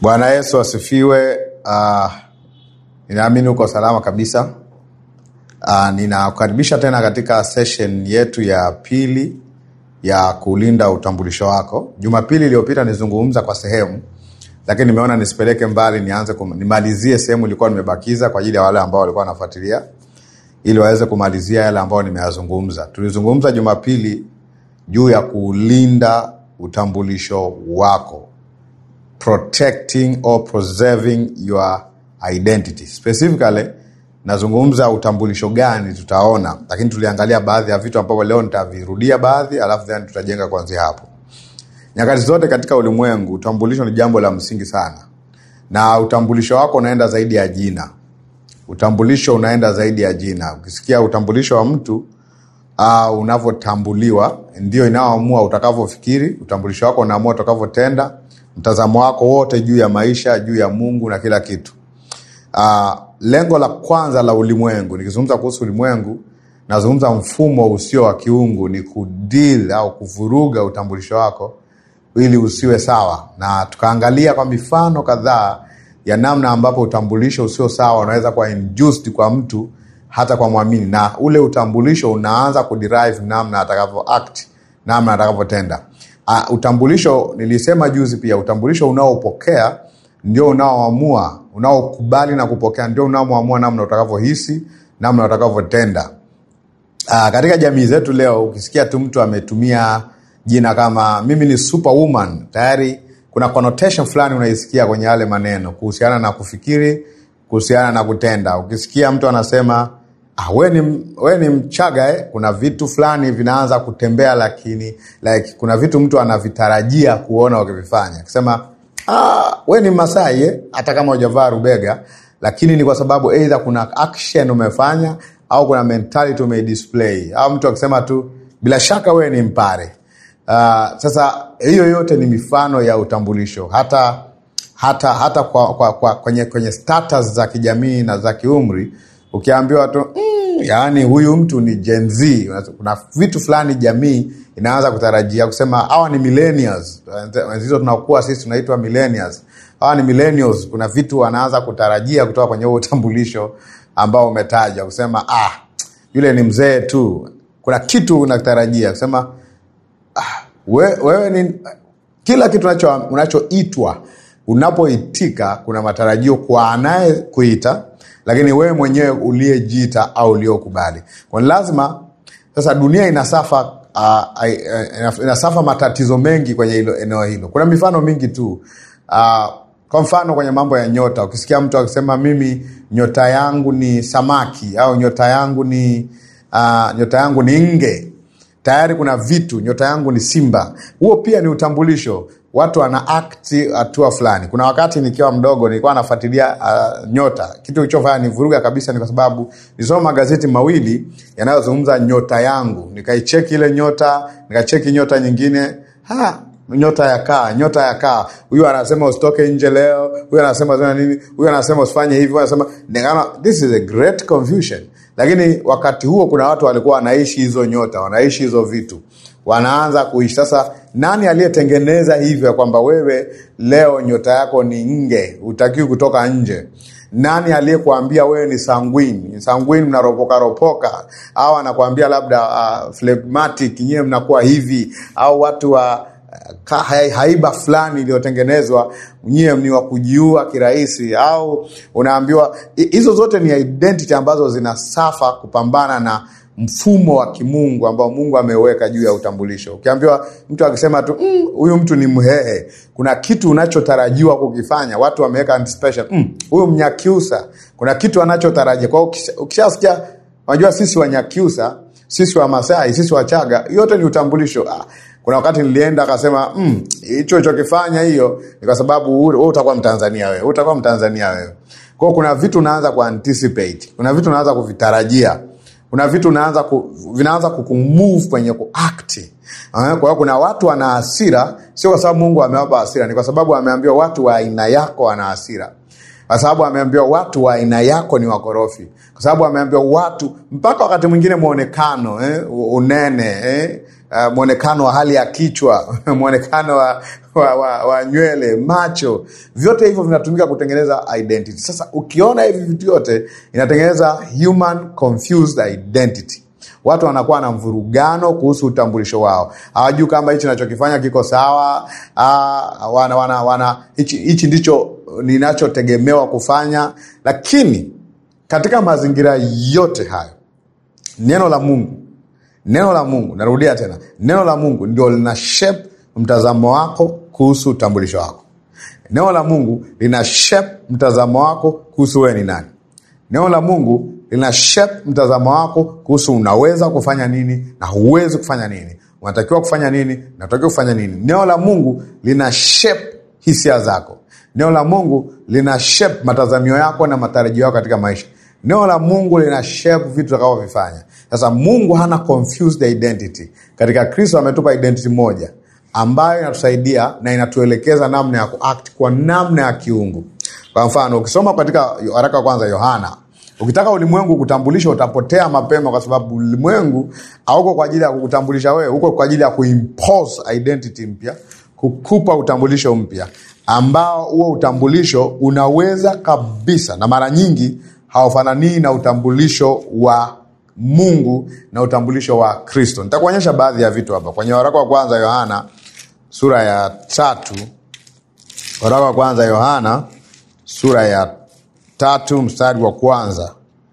Bwana Yesu asifiwe. Ninaamini uko salama kabisa. Ninakukaribisha tena katika session yetu ya pili ya kulinda utambulisho wako. Jumapili iliyopita nizungumza kwa sehemu, lakini nimeona nisipeleke mbali, nimalizie sehemu ilikuwa nimebakiza kwa ajili ya wale ambao walikuwa wanafuatilia, ili waweze kumalizia yale ambao nimeyazungumza. Tulizungumza Jumapili juu ya kulinda utambulisho wako, protecting or preserving your identity. Specifically nazungumza utambulisho gani tutaona, lakini tuliangalia baadhi ya vitu ambavyo leo nitavirudia baadhi, alafu then tutajenga kuanzia hapo. Nyakati zote katika ulimwengu utambulisho ni jambo la msingi sana, na utambulisho wako unaenda zaidi ya jina. Utambulisho unaenda zaidi ya jina. Ukisikia utambulisho wa mtu unavyotambuliwa, ndio inaoamua utakavyofikiri. Utambulisho wako unaamua utakavyotenda, mtazamo wako wote juu ya maisha, juu ya Mungu na kila kitu. Lengo la kwanza la ulimwengu, nikizungumza kuhusu ulimwengu, nazungumza mfumo usio wa kiungu, ni kudeal au kuvuruga utambulisho wako ili usiwe sawa. Na tukaangalia kwa mifano kadhaa ya namna ambapo utambulisho usio sawa unaweza kuwa induced kwa mtu, hata kwa muamini, na ule utambulisho unaanza kuderive namna atakavyo act, namna atakavyotenda. Utambulisho, nilisema juzi pia, utambulisho unaopokea ndio unaoamua, unaokubali na kupokea ndio unaoamua namna utakavyohisi, namna utakavyotenda. Katika jamii zetu leo, ukisikia tu mtu ametumia jina kama mimi ni superwoman, tayari kuna connotation fulani unaisikia kwenye yale maneno kuhusiana na kufikiri, kuhusiana na kutenda. Ukisikia mtu anasema wewe ni Mchaga, kuna vitu fulani vinaanza kutembea, lakini kuna vitu mtu anavitarajia kuona ukivifanya. Akisema wewe ni Masai, hata kama hujavaa rubega, lakini ni kwa sababu either kuna action umefanya au kuna mentality umedisplay. Au mtu akisema tu bila shaka wewe ni Mpare. Sasa hiyo yote ni mifano ya utambulisho. Hata kwenye status za kijamii na za kiumri, ukiambiwa tu yaani huyu mtu ni Gen Z, kuna vitu fulani jamii inaanza kutarajia, kusema hawa ni millennials. Hizo tunakuwa sisi tunaitwa millennials. Hawa ni millennials, kuna vitu wanaanza kutarajia kutoka kwenye utambulisho ambao umetaja, kusema yule ni mzee tu. Kuna kitu unatarajia, kusema wewe ni kila kitu unachoitwa. Unapoitika kuna matarajio kwa anaye kuita, lakini wewe mwenyewe uliyejiita au uliokubali. Kwa lazima sasa, dunia inasafa matatizo mengi kwenye eneo hilo. Kuna mifano mingi tu. Kwa mfano kwenye mambo ya nyota, ukisikia mtu akisema mimi nyota yangu ni samaki, au nyota yangu ni nge, tayari kuna vitu, nyota yangu ni simba. Huo pia ni utambulisho. Watu wana act hatua fulani. Kuna wakati nikiwa mdogo nilikuwa nafuatilia nyota. Kitu kilichofanya nivuruga kabisa ni kwa sababu nilisoma magazeti mawili yanayozungumza nyota yangu. Nikaicheki ile nyota, nikacheki nyota nyingine. Nyota ya kaa. Huyu anasema usitoke nje leo, huyu anasema zina nini, huyu anasema usifanye hivi, huyu anasema this is a great confusion. Lakini wakati huo kuna watu walikuwa wanaishi hizo nyota, wanaishi hizo vitu, wanaanza kuishi. Sasa nani aliyetengeneza hivyo kwamba wewe leo nyota yako ni nge, hutakiwi kutoka nje? Nani aliyekuambia wewe ni sanguine? Sanguine mnaropoka, au anakuambia labda phlegmatic, nyewe mnakuwa hivi, au watu wa haiba fulani iliyotengenezwa, nyewe ni wa kujiua kirahisi, au unaambiwa. Hizo zote ni identity ambazo zinasafa kupambana na mfumo wa kimungu ambao Mungu ameweka juu ya utambulisho. Ukiambiwa mtu akisema tu huyu mtu ni Mhehe, kuna kitu unachotarajiwa kukifanya. Watu wameweka anticipation, huyu Mnyakyusa, kuna kitu anachotarajia. Kwa ukishasikia, unajua sisi Wanyakyusa, sisi wa Masai, sisi Wachaga, yote ni utambulisho. Kuna wakati nilienda akasema hicho kifanya hiyo ni kwa sababu wewe utakuwa Mtanzania wewe. Utakuwa Mtanzania wewe. Kwa kuna vitu unaanza kuanticipate. Kuna vitu unaanza kuvitarajia. Kuna vitu vinaanza kukumove kwenye kuact. Kwa hiyo kuna watu wana hasira, sio kwa sababu Mungu amewapa hasira, ni kwa sababu ameambiwa watu wa aina yako wana hasira. Kwa sababu ameambiwa watu wa aina yako ni wakorofi. Kwa sababu ameambiwa watu, mpaka wakati mwingine muonekano, unene, mwonekano wa hali ya kichwa, mwonekano wa nywele, macho, vyote hivyo vinatumika kutengeneza identity. Sasa ukiona hivi vitu yote inatengeneza human confused identity. Watu wanakuwa na mvurugano kuhusu utambulisho wao. Hawajui kama hichi ninachokifanya kiko sawa, hichi ndicho ninachotegemewa kufanya. Lakini katika mazingira yote hayo, neno la Mungu, narudia tena, neno la Mungu ndio lina shape mtazamo wako kuhusu utambulisho wako. Neno la Mungu lina shape mtazamo wako kuhusu wewe ni nani. Neno la Mungu lina shape mtazamo wako kuhusu unaweza kufanya nini na huwezi kufanya nini, unatakiwa kufanya nini na unatakiwa kufanya nini. Neno la Mungu lina shape hisia zako. Neno la Mungu lina shape matazamio yako na matarajio yako katika maisha. Neno la Mungu lina shape vitu utakavyofanya. Sasa Mungu hana confused identity. Katika Kristo ametupa identity moja ambayo inatusaidia na inatuelekeza namna ya kuact kwa namna ya kiungu. Kwa mfano, ukisoma katika waraka wa kwanza Yohana, ukitaka ulimwengu kutambulisha utapotea mapema, kwa sababu ulimwengu hauko kwa ajili ya kukutambulisha wewe, uko kwa ajili ya kuimpose identity mpya, kukupa utambulisho mpya ambao huo utambulisho unaweza kabisa na mara nyingi haufanani na utambulisho wa Mungu na utambulisho wa Kristo. Nitakuonyesha baadhi ya vitu hapa. Kwenye waraka wa kwanza Yohana sura ya 3, waraka wa kwanza Yohana sura ya 3 mstari wa kwanza.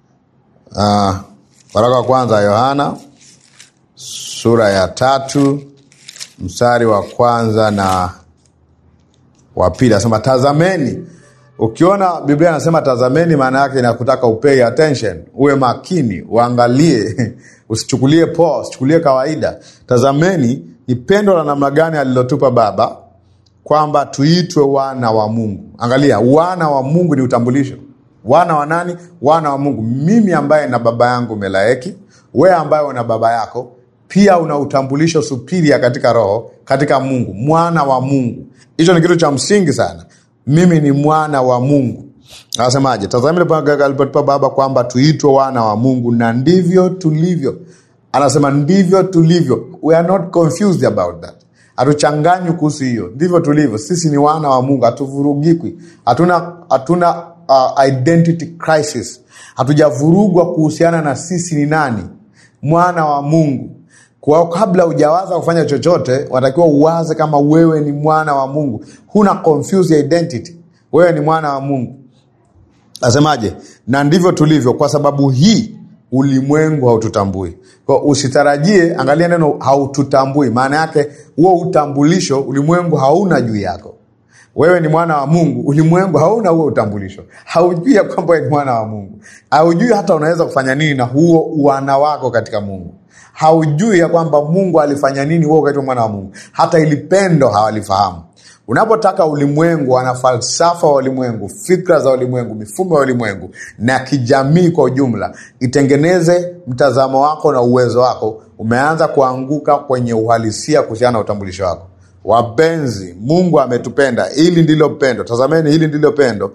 Waraka wa kwanza Yohana sura ya 3 mstari wa kwanza na wa pili. Anasema tazameni. Ukiona Biblia inasema tazameni, maana yake inakutaka upay attention, uwe makini, uangalie, usichukulie poa, usichukulie kawaida. Tazameni ni pendo la namna gani alilotupa Baba kwamba tuitwe wana wa Mungu. Angalia, wana wa Mungu ni utambulisho. Wana wa nani? Wana wa Mungu. Mimi ambaye na baba yangu Melaeki, wewe ambaye una baba yako, pia una utambulisho superior katika roho, katika Mungu, mwana wa Mungu. Hicho ni kitu cha msingi sana. Mimi ni mwana wa Mungu. Anasemaje? Tazameni alipotupa Baba kwamba tuitwe wana wa Mungu, na ndivyo tulivyo. Anasema ndivyo tulivyo. We are not confused about that. Hatuchanganywi kuhusu hiyo. Ndivyo tulivyo. Sisi ni wana wa Mungu, hatuvurugikwi. Hatuna identity crisis. Hatujavurugwa kuhusiana na sisi ni nani. Mwana wa Mungu. Kwa kabla hujawaza kufanya chochote, unatakiwa uwaze kama wewe ni mwana wa Mungu. Huna confused identity. Wewe ni mwana wa Mungu. Asemaje? Na ndivyo tulivyo, kwa sababu hii ulimwengu haututambui. Kwa usitarajie, angalia neno haututambui. Maana yake huo utambulisho ulimwengu hauna juu yako. Wewe ni mwana wa Mungu, ulimwengu hauna huo utambulisho. Haujui ya kwamba ni mwana wa Mungu. Haujui hata unaweza kufanya nini na huo uwana wako katika Mungu. Haujui ya kwamba Mungu alifanya nini wewe wakati mwana wa Mungu. Hata ili pendo hawalifahamu. Unapotaka ulimwengu, ana falsafa wa ulimwengu, fikra za ulimwengu, mifumo ya ulimwengu na kijamii kwa ujumla itengeneze mtazamo wako na uwezo wako, umeanza kuanguka kwenye uhalisia kuhusiana na utambulisho wako. Wapenzi, Mungu ametupenda. Hili ndilo pendo. Tazameni, hili ndilo pendo.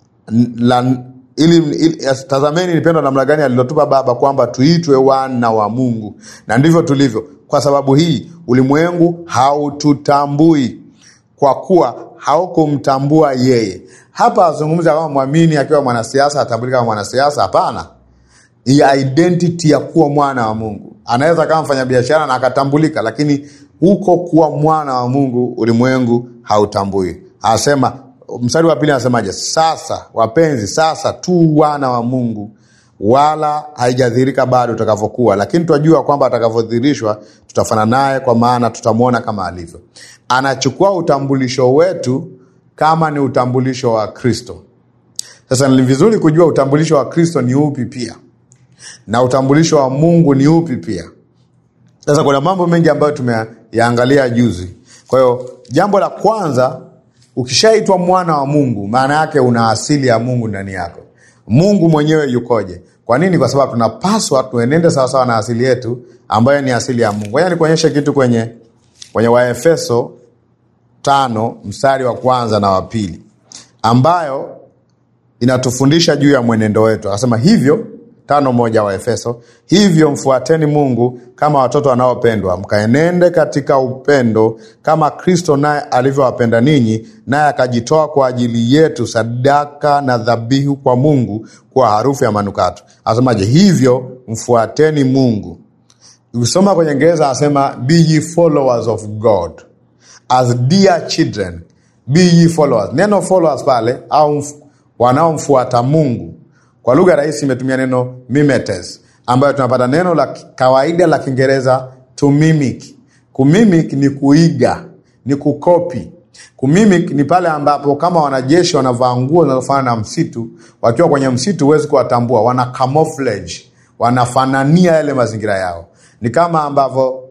Tazameni ni pendo namna gani alilotupa Baba kwamba tuitwe wana wa Mungu, na ndivyo tulivyo. Kwa sababu hii ulimwengu haututambui, kwa kuwa haukumtambua yeye. Hapa azungumza kama muamini akiwa mwanasiasa atambulika kama mwanasiasa. Hapana. Hii identity ya kuwa mwana wa Mungu. Anaweza kama mfanya biashara na akatambulika, lakini huko kuwa mwana wa Mungu ulimwengu hautambui. Anasema mstari wa pili, anasemaje? Sasa wapenzi, sasa tu wana wa Mungu, wala haijadhihirika bado tutakavyokuwa, lakini tunajua kwamba atakavyodhihirishwa tutafanana naye, kwa maana tutamuona kama alivyo. Anachukua utambulisho wetu kama ni utambulisho wa Kristo. Sasa ni vizuri kujua utambulisho wa Kristo ni upi pia, na utambulisho wa Mungu ni upi pia. Sasa kuna mambo mengi ambayo tumeyaangalia juzi. Kwa hiyo jambo la kwanza, ukishaitwa mwana wa Mungu, maana yake una asili ya Mungu ndani yako. Mungu mwenyewe yukoje? Kwa nini? Kwa sababu tunapaswa tuenende sawa sawa na asili yetu ambayo ni asili ya Mungu. Ngoja nikuonyeshe kitu kwenye Waefeso 5 mstari wa kwanza na wa pili, ambayo inatufundisha juu ya mwenendo wetu. Anasema hivyo, 5:1 wa Efeso, hivyo mfuateni Mungu kama watoto wanaopendwa, mkaenende katika upendo kama Kristo naye alivyowapenda ninyi, naye akajitoa kwa ajili yetu sadaka na dhabihu kwa Mungu kwa harufu ya manukato. Asemaje? Hivyo mfuateni Mungu. Ukisoma kwenye Kiingereza anasema be ye followers of God as dear children, be ye followers. Neno followers pale au wanaomfuata Mungu, kwa lugha rahisi imetumia neno mimetes, ambayo tunapata neno la kawaida la Kiingereza to mimic. Kumimic ni kuiga, ni kukopi. Kumimic ni pale ambapo kama wanajeshi wanavaa nguo zinazofanana na msitu, wakiwa kwenye msitu huwezi kuwatambua, wana camouflage, wanafanania yale mazingira yao. Ni kama ambavyo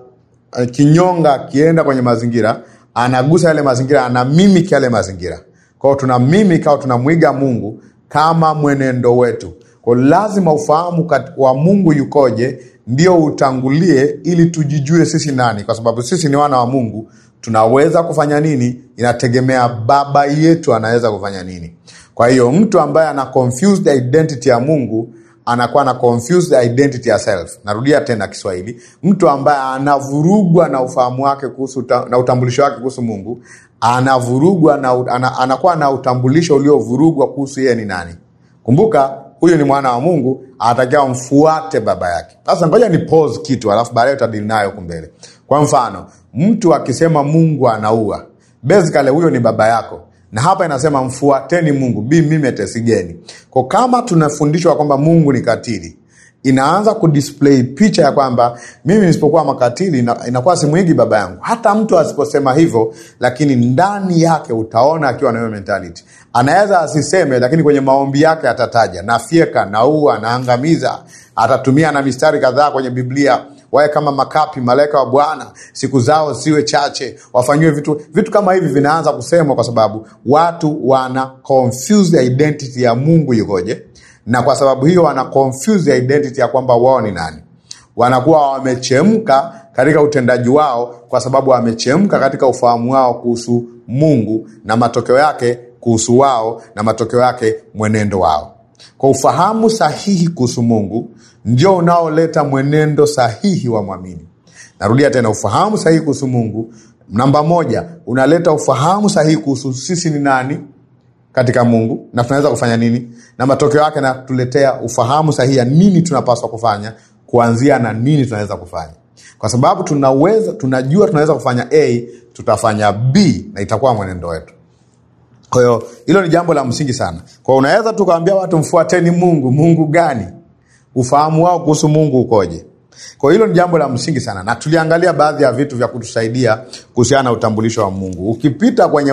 kinyonga kienda kwenye mazingira, anagusa yale mazingira, ana mimic yale mazingira. Kwa hiyo tuna mimic au tunamuiga Mungu kama mwenendo wetu. Kwa lazima ufahamu wa Mungu yukoje ndio utangulie ili tujijue sisi nani, kwa sababu sisi ni wana wa Mungu. Tunaweza kufanya nini inategemea baba yetu anaweza kufanya nini. Kwa hiyo mtu ambaye ana confused identity ya Mungu anakuwa na confused identity ya self. Narudia tena Kiswahili, mtu ambaye anavurugwa na ufahamu wake kuhusu na utambulisho wake kuhusu Mungu, anavurugwa na anakuwa na utambulisho uliovurugwa kuhusu yeye ni nani. Kumbuka huyu ni mwana wa Mungu, anatakiwa mfuate baba yake. Sasa ngoja ni pause kitu alafu baadaye tutadili nayo huko mbele. Kwa mfano, mtu akisema Mungu anaua, basically huyo ni baba yako. Na hapa inasema mfuateni Mungu, be mimetes again. Kwa kama tunafundishwa kwamba Mungu ni katili, inaanza kudisplay picha ya kwamba mimi nisipokuwa makatili inakuwa simuigi baba yangu. Hata mtu asiposema hivyo, lakini ndani yake utaona akiwa na hiyo mentality. Anaweza asiseme, lakini kwenye maombi yake atataja nafyeka, naua, naangamiza. Atatumia na mistari kadhaa kwenye Biblia, wae kama makapi malaika wa Bwana, siku zao siwe chache, wafanywe vitu kama hivi vinaanza kusemwa kwa sababu watu wana confuse identity ya Mungu yukoje. Na kwa sababu hiyo wana confuse identity ya kwamba wao ni nani. Wanakuwa wamechemka katika utendaji wao kwa sababu wamechemka katika ufahamu wao kuhusu Mungu, na matokeo yake kuhusu wao, na matokeo yake mwenendo wao. Kwa ufahamu sahihi kuhusu Mungu ndio unaoleta mwenendo sahihi wa muamini. Narudia tena, ufahamu sahihi kuhusu Mungu namba 1 unaleta ufahamu sahihi kuhusu sisi ni nani katika Mungu na tunaweza kufanya nini, na matokeo yake na tuletea ufahamu sahihi ya nini tunapaswa kufanya, kuanzia na nini tunaweza kufanya. Kwa sababu tunajua tunaweza kufanya A, tutafanya B na itakuwa mwenendo wetu. Kwa hiyo hilo ni jambo la msingi sana. Kwa unaweza tukaambia watu mfuateni Mungu, Mungu gani? Ufahamu wao kuhusu Mungu ukoje? Kwa hilo ni jambo la msingi sana, na tuliangalia baadhi ya vitu vya kutusaidia kuhusiana na utambulisho wa Mungu. Ukipita kwenye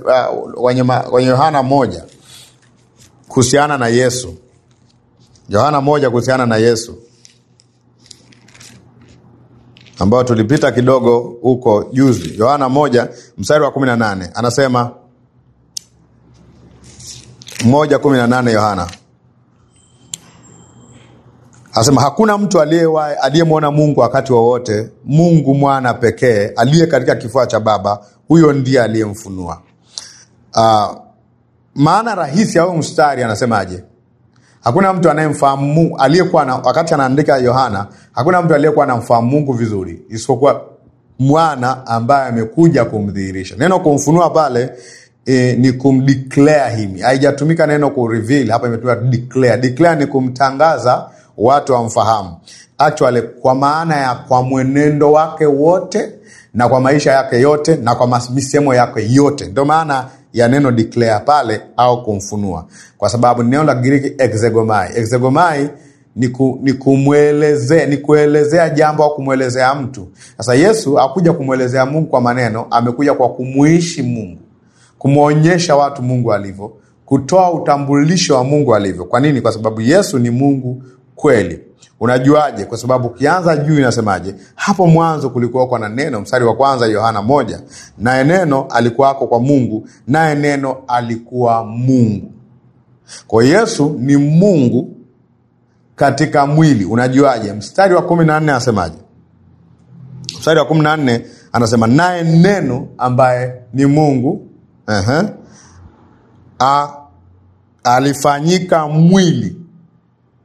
Yohana 1 kuhusiana na Yesu. Yohana 1 kuhusiana na Yesu, ambao tulipita kidogo huko juzi. Yohana 1 mstari wa 18 anasema 1:18 Yohana anasema hakuna mtu aliyemwona Mungu wakati wowote, Mungu mwana pekee aliye katika kifua cha Baba, huyo ndiye aliyemfunua. Maana rahisi au mstari anasemaje? Hakuna mtu anayemfahamu Mungu aliyekuwa wakati anaandika Yohana, hakuna mtu aliyekuwa anamfahamu Mungu vizuri isipokuwa mwana ambaye amekuja kumdhihirisha. Neno kumfunua pale ni kumdeclare him. Haijatumika neno kureveal, hapa imetumika declare. Declare ni kumtangaza watu wamfahamu. Actually kwa maana ya kwa mwenendo wake wote, na kwa maisha yake yote, na kwa misemo yake yote. Ndio maana ya neno declare pale au kumfunua. Kwa sababu neno la Kigiriki exegomai. Exegomai ni kumuelezea, ni kuelezea jambo au kumuelezea mtu. Sasa Yesu hakuja kumuelezea Mungu kwa maneno, amekuja kwa kumuishi Mungu. Kumuonyesha watu Mungu alivyo, kutoa utambulisho wa Mungu alivyo. Kwa nini? Kwa sababu Yesu ni Mungu kweli. Unajuaje? Kwa sababu ukianza juu inasemaje? Hapo mwanzo kulikuwa na neno, mstari wa 1 Yohana 1, naye neno alikuwako kwa Mungu, naye neno alikuwa Mungu. Kwa Yesu ni Mungu katika mwili. Unajuaje? Mstari wa 14 anasemaje? Mstari wa 14 anasema naye neno ambaye ni Mungu alifanyika mwili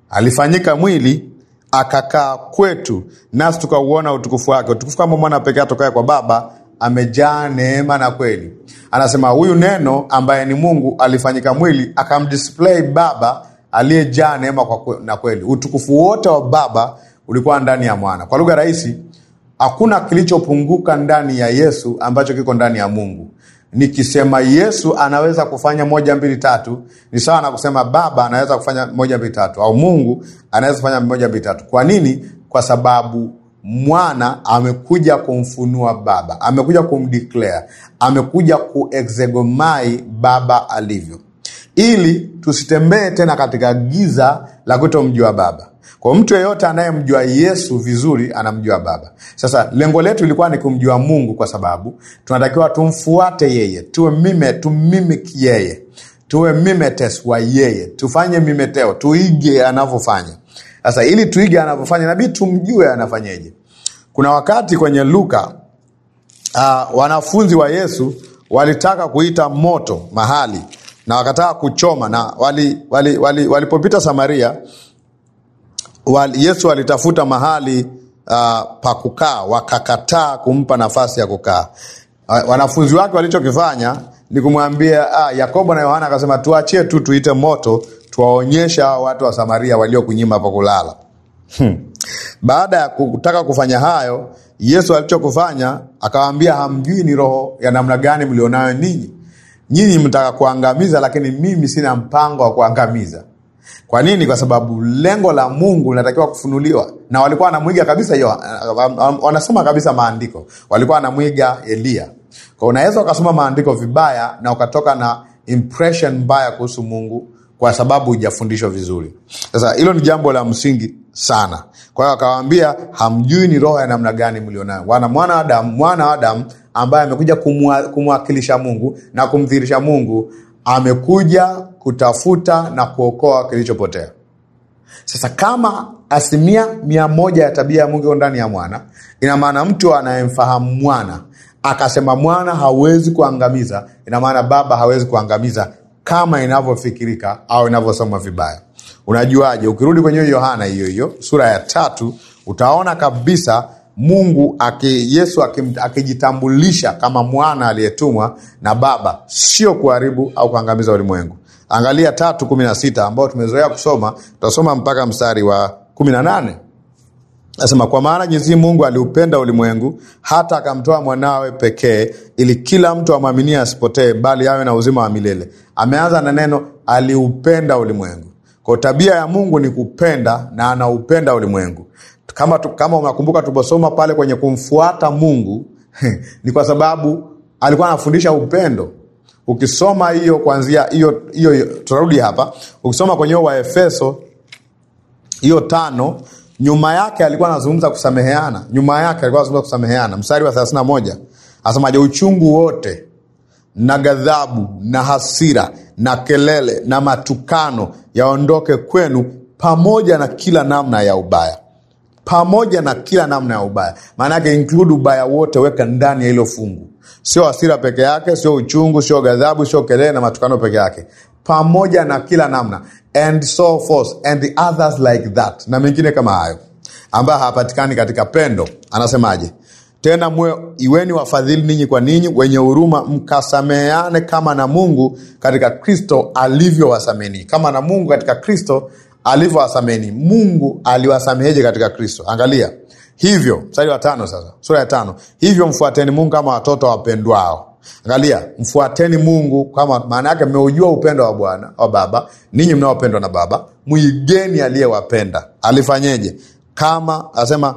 alifanyika mwili akakaa kwetu, nasi tukauona utukufu wake, utukufu kama mwana pekee atokaye kwa Baba, amejaa neema na kweli. Anasema huyu neno ambaye ni Mungu alifanyika mwili akamdisplay Baba aliyejaa neema na kweli. Utukufu wote wa Baba ulikuwa ndani ya mwana. Kwa lugha rahisi, hakuna kilichopunguka ndani ya Yesu ambacho kiko ndani ya Mungu. Nikisema Yesu anaweza kufanya 1 2 3, ni sawa na kusema Baba anaweza kufanya 1 2 3, au Mungu anaweza kufanya 1 2 3. Kwa nini? Kwa sababu mwana amekuja kumfunua Baba, amekuja kumdeclare, amekuja kuexegomai Baba alivyo, ili tusitembee tena katika giza la kutomjua Baba. Kwa mtu yeyote anayemjua Yesu vizuri anamjua Baba. Sasa lengo letu ilikuwa ni kumjua Mungu, kwa sababu tunatakiwa tumfuate yeye, tumimik yeye, tuwe mimetes wa yeye, tufanye mimeteo, tuige anavyofanya. Sasa ili tuige anavyofanya, inabidi tumjue anafanyaje. Kuna wakati kwenye Luka wanafunzi wa Yesu walitaka kuita moto mahali na wakataka kuchoma, na walipopita Samaria, Yesu alitafuta mahali pa kukaa, wakakataa kumpa nafasi ya kukaa. Wanafunzi wake walichokifanya ni kumwambia Yakobo na Yohana, akasema tuachie tu tuite moto tuwaonyesha watu wa Samaria waliokunyima pa kulala. Baada ya kutaka kufanya hayo, Yesu alichokufanya akawaambia, hamjui ni roho ya namna gani mlionayo ninyi. Nyinyi mtaka kuangamiza, lakini mimi sina mpango wa kuangamiza. Kwa nini? Kwa sababu lengo la Mungu linatakiwa kufunuliwa. Na walikuwa wanamuiga kabisa hiyo, wanasoma kabisa maandiko. Walikuwa wanamuiga Elia. Kwa unaweza ukasoma maandiko vibaya na ukatoka na impression mbaya kuhusu Mungu kwa sababu hujafundishwa vizuri. Sasa hilo ni jambo la msingi sana. Kwa hiyo akawaambia, hamjui ni roho ya namna gani mlionayo. Mwana wa Adamu ambaye amekuja kumwakilisha Mungu na kumdhihirisha Mungu, amekuja kutafuta na kuokoa kilichopotea. Sasa kama 100% ya tabia ya Mungu ndani ya mwana, ina maana mtu anayemfahamu mwana akasema mwana hawezi kuangamiza, ina maana Baba hawezi kuangamiza kama inavyofikirika au inavyosomwa vibaya. Unajuaje? Ukirudi kwenye Yohana hiyo sura ya 3 utaona kabisa Mungu Yesu akijitambulisha kama mwana aliyetumwa na Baba, sio kuharibu au kuangamiza ulimwengu. Angalia 3:16 ambao tumezoea kusoma, tutasoma mpaka mstari wa 18. Nasema, kwa maana jinsi Mungu aliupenda ulimwengu hata akamtoa mwanawe pekee, ili kila mtu amwaminie asipotee bali awe na uzima wa milele. Ameanza na neno aliupenda ulimwengu. Kwa tabia ya Mungu ni kupenda, na anaupenda ulimwengu. Kama unakumbuka tuliposoma pale kwenye kumfuata Mungu ni kwa sababu alikuwa anafundisha upendo. Ukisoma hiyo kuanzia hiyo turudi hapa. Ukisoma kwenye Waefeso hiyo 5, nyuma yake alikuwa anazungumza kusameheana. Mstari wa 31 asemaje? Uchungu wote na ghadhabu na hasira na kelele na matukano yaondoke kwenu, pamoja na kila namna ya ubaya. Pamoja na kila namna ya ubaya, maana yake include ubaya wote, weka ndani ya hilo fungu. Sio hasira peke yake, sio uchungu, sio ghadhabu, sio kelele na matukano peke yake. Pamoja na kila namna, and so forth and the others like that, na mengine kama hayo ambayo hapatikani katika pendo. Anasemaje? Tena iweni wafadhili ninyi kwa ninyi, wenye huruma, mkasameheane kama na Mungu katika Kristo alivyowasameni. Kama na Mungu katika Kristo alivyowasameni. Mungu aliwasameheje katika Kristo? Angalia. Hivyo, mstari wa 5 sasa, sura ya 5. Hivyo mfuateni Mungu kama watoto wapendwao. Angalia, mfuateni Mungu kama, maana yake mmeujua upendo wa Bwana, wa Baba, ninyi mnaopendwa na Baba, muigeni aliyewapenda. Alifanyeje? Kama asema,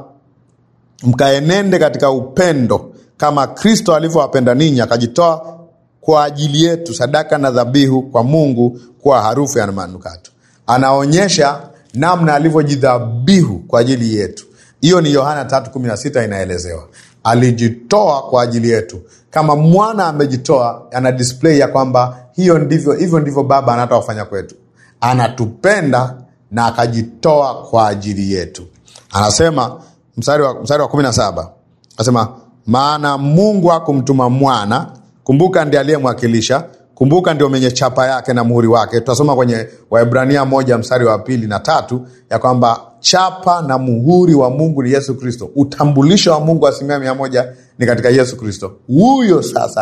mkaenende katika upendo kama Kristo alivyowapenda ninyi, akajitoa kwa ajili yetu sadaka na dhabihu kwa Mungu kwa harufu ya manukato. Anaonyesha namna alivyojidhabihu kwa ajili yetu. Hiyo ni Yohana 3:16 inaelezewa. Alijitoa kwa ajili yetu. Kama mwana amejitoa, ana display ya kwamba hivyo ndivyo Baba anataka kufanya kwetu. Anatupenda na akajitoa kwa ajili yetu. Anasema mstari wa 17. Anasema, maana Mungu hakumtuma mwana, kumbuka ndiye aliyemwakilisha, Kumbuka ndio mwenye chapa yake na muhuri wake. Tutasoma kwenye Waebrania 1 mstari wa 2 na 3 ya kwamba chapa na muhuri wa Mungu ni Yesu Kristo. Utambulisho wa Mungu 100% ni katika Yesu Kristo. Huyo sasa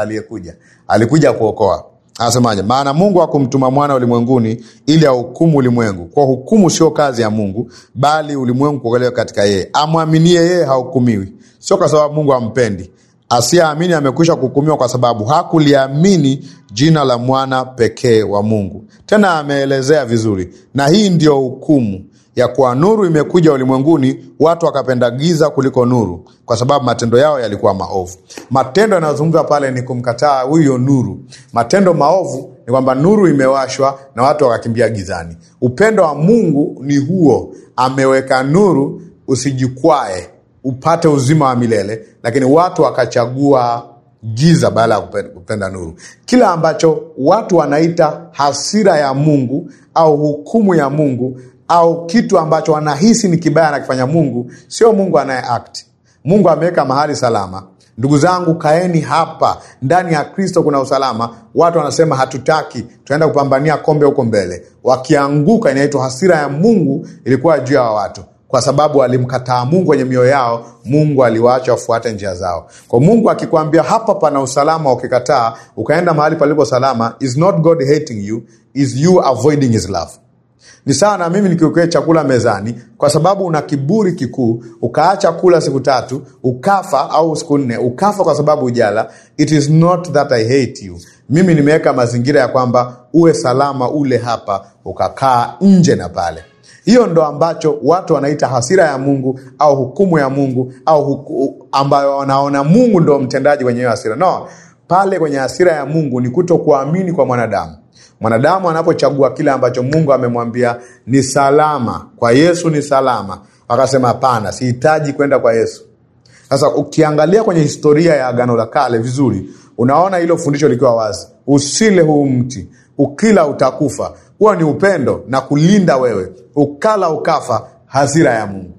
alikuja kuokoa. Anasemaje? Maana Mungu hakumtuma mwana ulimwenguni ili ahukumu ulimwengu. Kwa hukumu sio kazi ya Mungu, bali ulimwengu kuokolewa katika yeye. Amwaminie yeye hahukumiwi. Sio kwa sababu Mungu hampendi. Asiyeamini amekwisha kuhukumiwa kwa sababu hakuliamini jina la mwana pekee wa Mungu. Tena ameelezea vizuri. Na hii ndio hukumu ya kuwa nuru imekuja ulimwenguni, watu wakapenda giza kuliko nuru, kwa sababu matendo yao yalikuwa maovu. Matendo yanayozungumzwa pale ni kumkataa huyo nuru. Matendo maovu ni kwamba nuru imewashwa na watu wakakimbia gizani. Upendo wa Mungu ni huo, ameweka nuru usijikwae, upate uzima wa milele, lakini watu wakachagua giza badala ya kupenda nuru. Kila ambacho watu wanaita hasira ya Mungu au hukumu ya Mungu au kitu ambacho wanahisi ni kibaya na kifanya Mungu, sio Mungu anaye act. Mungu ameweka mahali salama. Ndugu zangu, kaeni hapa. Ndani ya Kristo kuna usalama. Watu wanasema hatutaki, tunaenda kupambania kombe huko mbele. Wakianguka inaitwa hasira ya Mungu ilikuwa juu ya watu. Kwa sababu walimkataa Mungu kwenye mioyo yao, Mungu aliwaacha wafuate njia zao. Kwa Mungu akikwambia hapa pana usalama, ukikataa ukaenda mahali palipo salama, is not God hating you, is you avoiding his love. Ni sawa na mimi nikiwekea chakula mezani, kwa sababu una kiburi kikuu, ukaacha kula siku 3, ukafa au siku 4, ukafa kwa sababu hujala. It is not that I hate you. Mimi nimeweka mazingira ya kwamba uwe salama, ule hapa, ukakaa nje na pale. Hiyo ndo ambacho watu wanaita hasira ya Mungu au hukumu ya Mungu au ambayo wanaona Mungu ndo mtendaji kwenye hasira. No, pale kwenye hasira ya Mungu ni kutokuamini kwa mwanadamu. Mwanadamu anapochagua kile ambacho Mungu amemwambia ni salama, kwa Yesu ni salama, wakasema hapana, sihitaji kwenda kwa Yesu. Sasa ukiangalia kwenye historia ya Agano la Kale vizuri, unaona hilo fundisho likiwa wazi. Usile huu mti, ukila utakufa. Huo ni upendo na kulinda wewe. Ukala ukafa, hasira ya Mungu.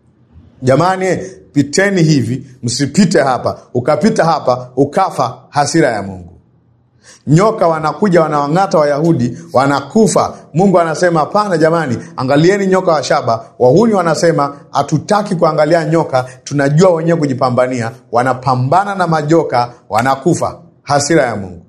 Jamani, piteni hivi, msipite hapa. Ukapita hapa, ukafa, hasira ya Mungu. Nyoka wanakuja wanawang'ata Wayahudi, wanakufa. Mungu anasema hapana jamani, angalieni nyoka wa shaba. Wahuni wanasema hatutaki kuangalia nyoka, tunajua wenyewe kujipambania. Wanapambana na majoka, wanakufa, hasira ya Mungu.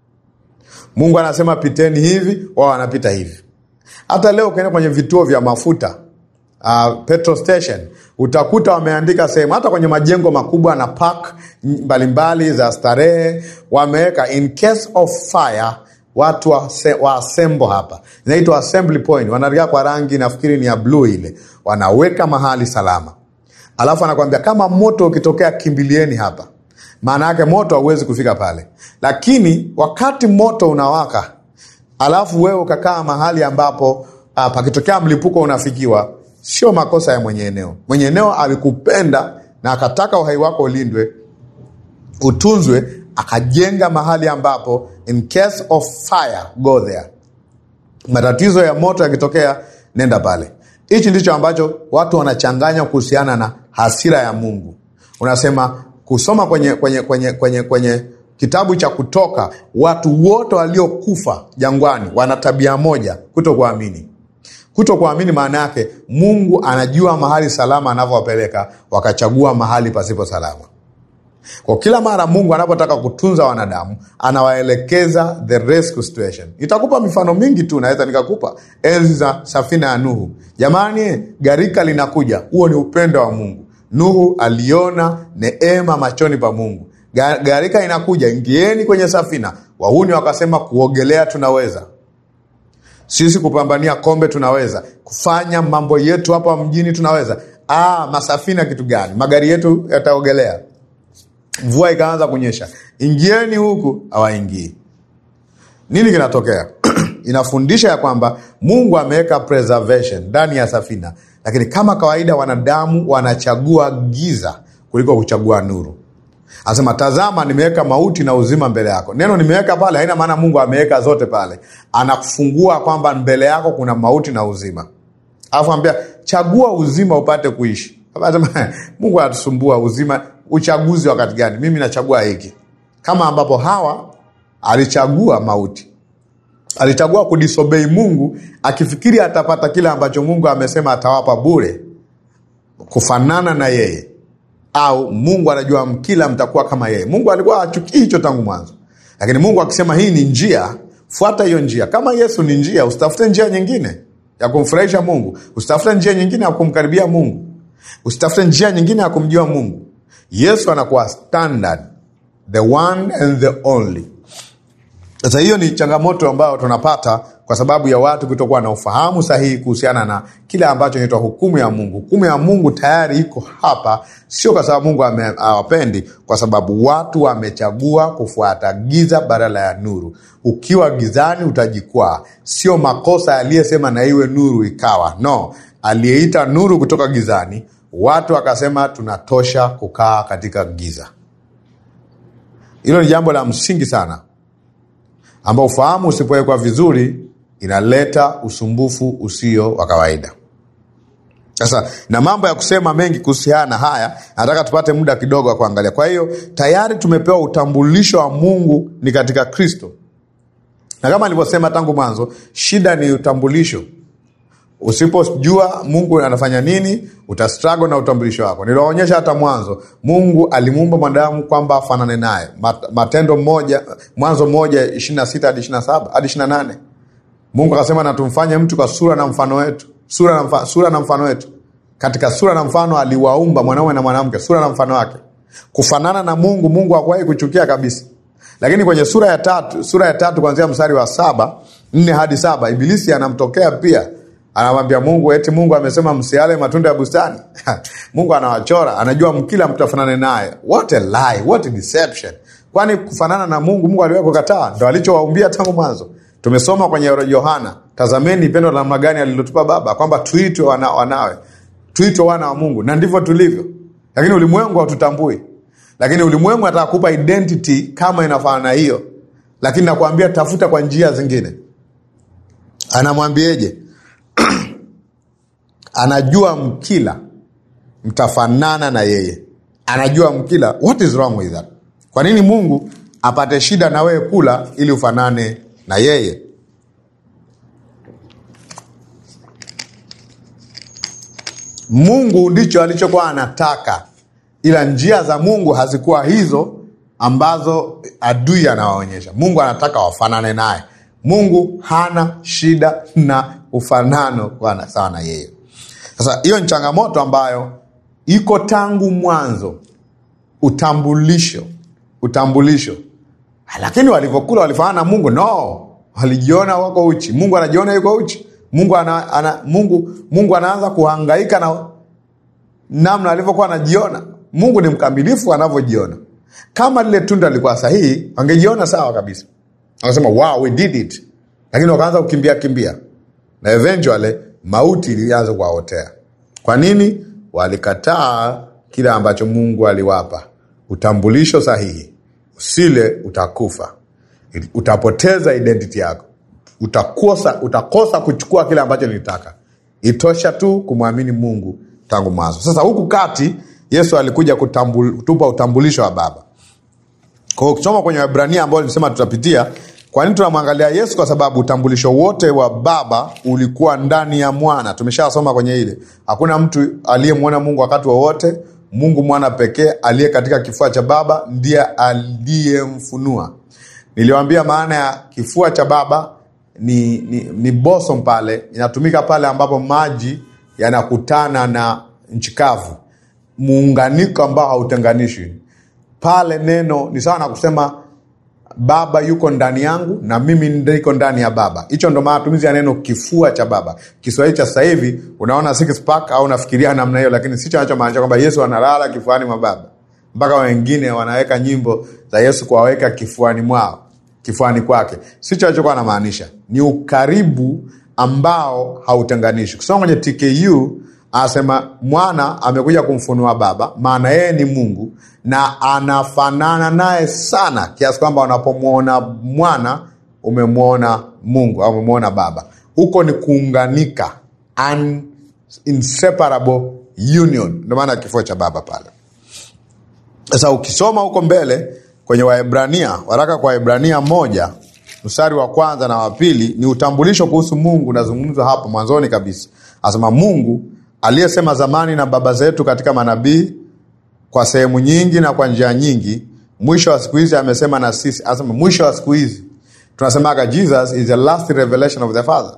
Mungu anasema piteni hivi, wao wanapita hivi. Hata leo ukienda kwenye vituo vya mafuta, petrol station, utakuta wameandika sehemu, hata kwenye majengo makubwa na park mbalimbali za starehe, wameweka in case of fire, watu wa assemble hapa. Inaitwa assembly point. Wanaandika kwa rangi nafikiri ni ya blue ile. Wanaweka mahali salama. Alafu anakuambia kama moto ukitokea kimbilieni hapa. Maana yake moto hauwezi kufika pale. Lakini wakati moto unawaka, alafu wewe ukakaa mahali ambapo pakitokea mlipuko unafikiwa, sio makosa ya mwenye eneo. Mwenye eneo alikupenda na akataka uhai wako ulindwe, utunzwe, akajenga mahali ambapo in case of fire go there. Matatizo ya moto yakitokea, nenda pale. Hichi ndicho ambacho watu wanachanganya kuhusiana na hasira ya Mungu. Unasema kusoma kwenye kitabu cha Kutoka, watu wote waliokufa jangwani wana tabia moja, kutokuamini. Kutokuamini maana yake Mungu anajua mahali salama anavyowapeleka, wakachagua mahali pasipo salama. Kwa kila mara Mungu anapotaka kutunza wanadamu, anawaelekeza the rescue situation. Nitakupa mifano mingi tu, naweza nikakupa enzi za safina ya Nuhu. Jamani, gharika linakuja. Huo ni upendo wa Mungu. Nuhu aliona neema machoni pa Mungu. Gharika inakuja, ingieni kwenye safina. Wahuni wakasema kuogelea tunaweza. Sisi kupambania kombe tunaweza. Kufanya mambo yetu hapa mjini tunaweza. Masafina kitu gani? Magari yetu yataogelea. Mvua ikaanza kunyesha. Ingieni huku, hawaingii. Nini kinatokea? Inafundisha ya kwamba Mungu ameweka preservation ndani ya safina. Lakini kama kawaida wanadamu wanachagua giza kuliko kuchagua nuru. Anasema tazama nimeweka mauti na uzima mbele yako. Neno nimeweka pale haina maana Mungu ameweka zote pale. Anakufungua kwamba mbele yako kuna mauti na uzima. Alafu anambia chagua uzima upate kuishi. Mungu anatusumbua uzima, uchaguzi wakati gani? Mimi nachagua hiki. Kama ambapo Hawa alichagua mauti. Alichagua kudisobey Mungu akifikiri atapata kile ambacho Mungu amesema atawapa bure, kufanana na yeye, au Mungu anajua mkila mtakuwa kama yeye. Mungu alikuwa hachukii hicho tangu mwanzo. Lakini Mungu akisema hii ni njia, fuata hiyo njia. Kama Yesu ni njia, usitafute njia nyingine ya kumfurahisha Mungu. Usitafute njia nyingine ya kumkaribia Mungu. Usitafute njia nyingine ya kumjua Mungu. Yesu anakuwa standard, the one and the only. Sasa hiyo ni changamoto ambayo tunapata kwa sababu ya watu kutokuwa na ufahamu sahihi kuhusiana na kile ambacho inaitwa hukumu ya Mungu. Hukumu ya Mungu tayari iko hapa, sio kwa sababu Mungu hawapendi, kwa sababu watu wamechagua kufuata giza badala ya nuru. Ukiwa gizani utajikwaa. Sio makosa aliyesema na iwe nuru ikawa. No, aliyeita nuru kutoka gizani, watu wakasema tunatosha kukaa katika giza. Hilo ni jambo la msingi sana, ambao ufahamu usipowekwa vizuri inaleta usumbufu usio wa kawaida. Sasa na mambo ya kusema mengi kuhusiana haya, nataka tupate muda kidogo wa kuangalia. Kwa hiyo tayari tumepewa utambulisho wa Mungu ni katika Kristo. Na kama nilivyosema tangu mwanzo, shida ni utambulisho. Usipojua Mungu anafanya nini, utastruggle na utambulisho wako. Niliwaonyesha hata mwanzo, Mungu alimuumba mwanadamu kwamba afanane naye. Matendo Mwanzo 1:26 hadi 27 hadi 28. Mungu akasema na tumfanye mtu kwa sura na mfano wetu. Sura na mfano wetu. Katika sura na mfano aliwaumba mwanamume na mwanamke, sura na mfano wake. Kufanana na Mungu, Mungu hakuwahi kuchukia kabisa. Lakini kwenye sura ya tatu kuanzia mstari wa 4 hadi 7, Ibilisi anamtokea pia. Anamwambia Mungu eti Mungu amesema msiale matunda ya bustani. Mungu anawachora, anajua mkila mtu afanane naye. What a lie, what a deception. Kwani kufanana na Mungu aliwahi kukataa? Ndio alichowaumbia tangu mwanzo. Tumesoma kwenye Yohana, tazameni pendo la namna gani alilotupa Baba, kwamba tuitwe wanawe. Tuitwe wana wa Mungu, na ndivyo tulivyo. Lakini ulimwengu haututambui. Lakini ulimwengu anataka kukupa identity kama inafanana hiyo. Lakini nakwambia tafuta kwa njia zingine. Anamwambieje? Anajua mkila mtafanana na yeye. Anajua mkila. What is wrong with that? Kwa nini Mungu apate shida na wewe kula ili ufanane na yeye? Mungu ndicho alichokuwa anataka, ila njia za Mungu hazikuwa hizo ambazo adui anawaonyesha. Mungu anataka wafanane naye. Mungu hana shida na ufanano kwa sawa na yeye. Sasa hiyo ni changamoto ambayo iko tangu mwanzo. Utambulisho. Lakini walivyokula walifanana na Mungu? No. Walijiona wako uchi. Mungu anajiona yuko uchi. Mungu anaanza kuhangaika na namna alivyokuwa anajiona. Mungu ni mkamilifu anavyojiona. Kama lile tunda lilikuwa sahihi, wangejiona sawa kabisa. Wakasema wow, we did it. Lakini wakaanza kukimbia. Na eventually mauti ilianza kuwaotea. Kwa nini? Walikataa kile ambacho Mungu aliwapa. Utambulisho sahihi. Usile utakufa. Utapoteza identity yako. Utakosa kuchukua kile ambacho nilitaka. Itosha tu kumwamini Mungu tangu mwanzo. Sasa huku kati Yesu alikuja kutupa utambulisho wa Baba. Kwa hiyo ukisoma kwenye Waebrania ambao nilisema tutapitia, kwa nini tunamwangalia Yesu? Kwa sababu utambulisho wote wa Baba ulikuwa ndani ya Mwana. Tumeshasoma kwenye ile. Hakuna mtu aliyemwona Mungu wakati wowote. Mungu Mwana pekee aliye katika kifua cha Baba ndiye aliyemfunua. Niliwaambia maana ya kifua cha Baba ni bosom pale, inatumika pale ambapo maji yanakutana na nchi kavu. Muunganiko ambao hautenganishwi. Pale neno ni sawa na kusema Baba yuko ndani yangu na mimi ndiko ndani ya Baba. Hicho ndo matumizi ya neno kifua cha Baba. Kiswahili cha sasa hivi unaona six pack au unafikiria namna hiyo, lakini sicho anachomaanisha kwamba Yesu analala kifuani mwa Baba. Mpaka wengine wanaweka nyimbo za Yesu kuwaweka kifuani kwake. Sicho alichokuwa anamaanisha. Ni ukaribu ambao hautenganishi. Kusoma kwenye TKU anasema Mwana amekuja kumfunua Baba, maana yeye ni Mungu na anafanana naye sana kiasi kwamba unapomwona Mwana umemwona Mungu au umemwona Baba. Huko ni kuunganika, an inseparable union. Ndio maana kifua cha Baba pale. Sasa ukisoma huko mbele kwenye Waebrania, waraka kwa Waebrania 1 mstari wa kwanza na wa pili ni utambulisho kuhusu Mungu. Nazungumza hapo mwanzoni kabisa. Anasema Mungu aliyesema zamani na baba zetu katika manabii kwa sehemu nyingi na kwa njia nyingi, mwisho wa siku hizi amesema na sisi. Anasema mwisho wa siku hizi. Tunasemaga Jesus is the last revelation of the Father.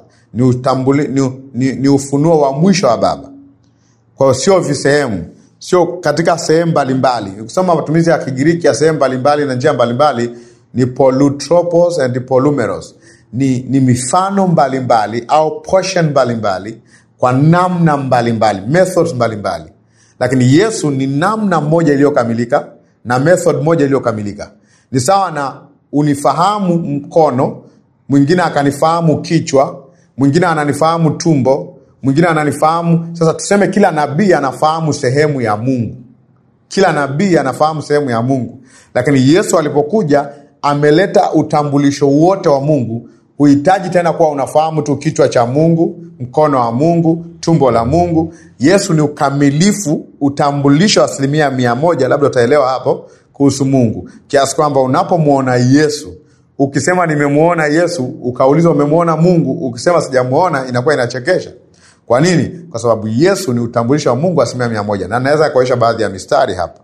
Ni ufunuo wa mwisho wa Baba. Kwa hiyo sio visehemu, sio katika sehemu mbalimbali. Ukisoma matumizi ya Kigiriki ya sehemu mbalimbali na njia mbalimbali ni polutropos and polumeros. Ni mifano mbalimbali au portion mbalimbali kwa namna mbalimbali, methods mbalimbali. Lakini Yesu ni namna moja iliyokamilika na method moja iliyokamilika. Ni sawa na unifahamu mkono, mwingine akanifahamu kichwa, mwingine ananifahamu tumbo, mwingine ananifahamu. Sasa tuseme kila nabii anafahamu sehemu ya Mungu. Kila nabii anafahamu sehemu ya Mungu. Lakini Yesu alipokuja ameleta utambulisho wote wa Mungu. Huhitaji tena kuwa unafahamu tu kichwa cha Mungu, mkono wa Mungu, tumbo la Mungu. Yesu ni ukamilifu, utambulisho 100%, labda utaelewa hapo kuhusu Mungu. Kiasi kwamba unapomuona Yesu, ukisema nimemuona Yesu, ukauliza umemuona Mungu, ukisema sijamuona, inakuwa inachekesha. Kwa nini? Kwa sababu Yesu ni utambulisho wa Mungu 100%. Na naweza kuonyesha baadhi ya mistari hapa.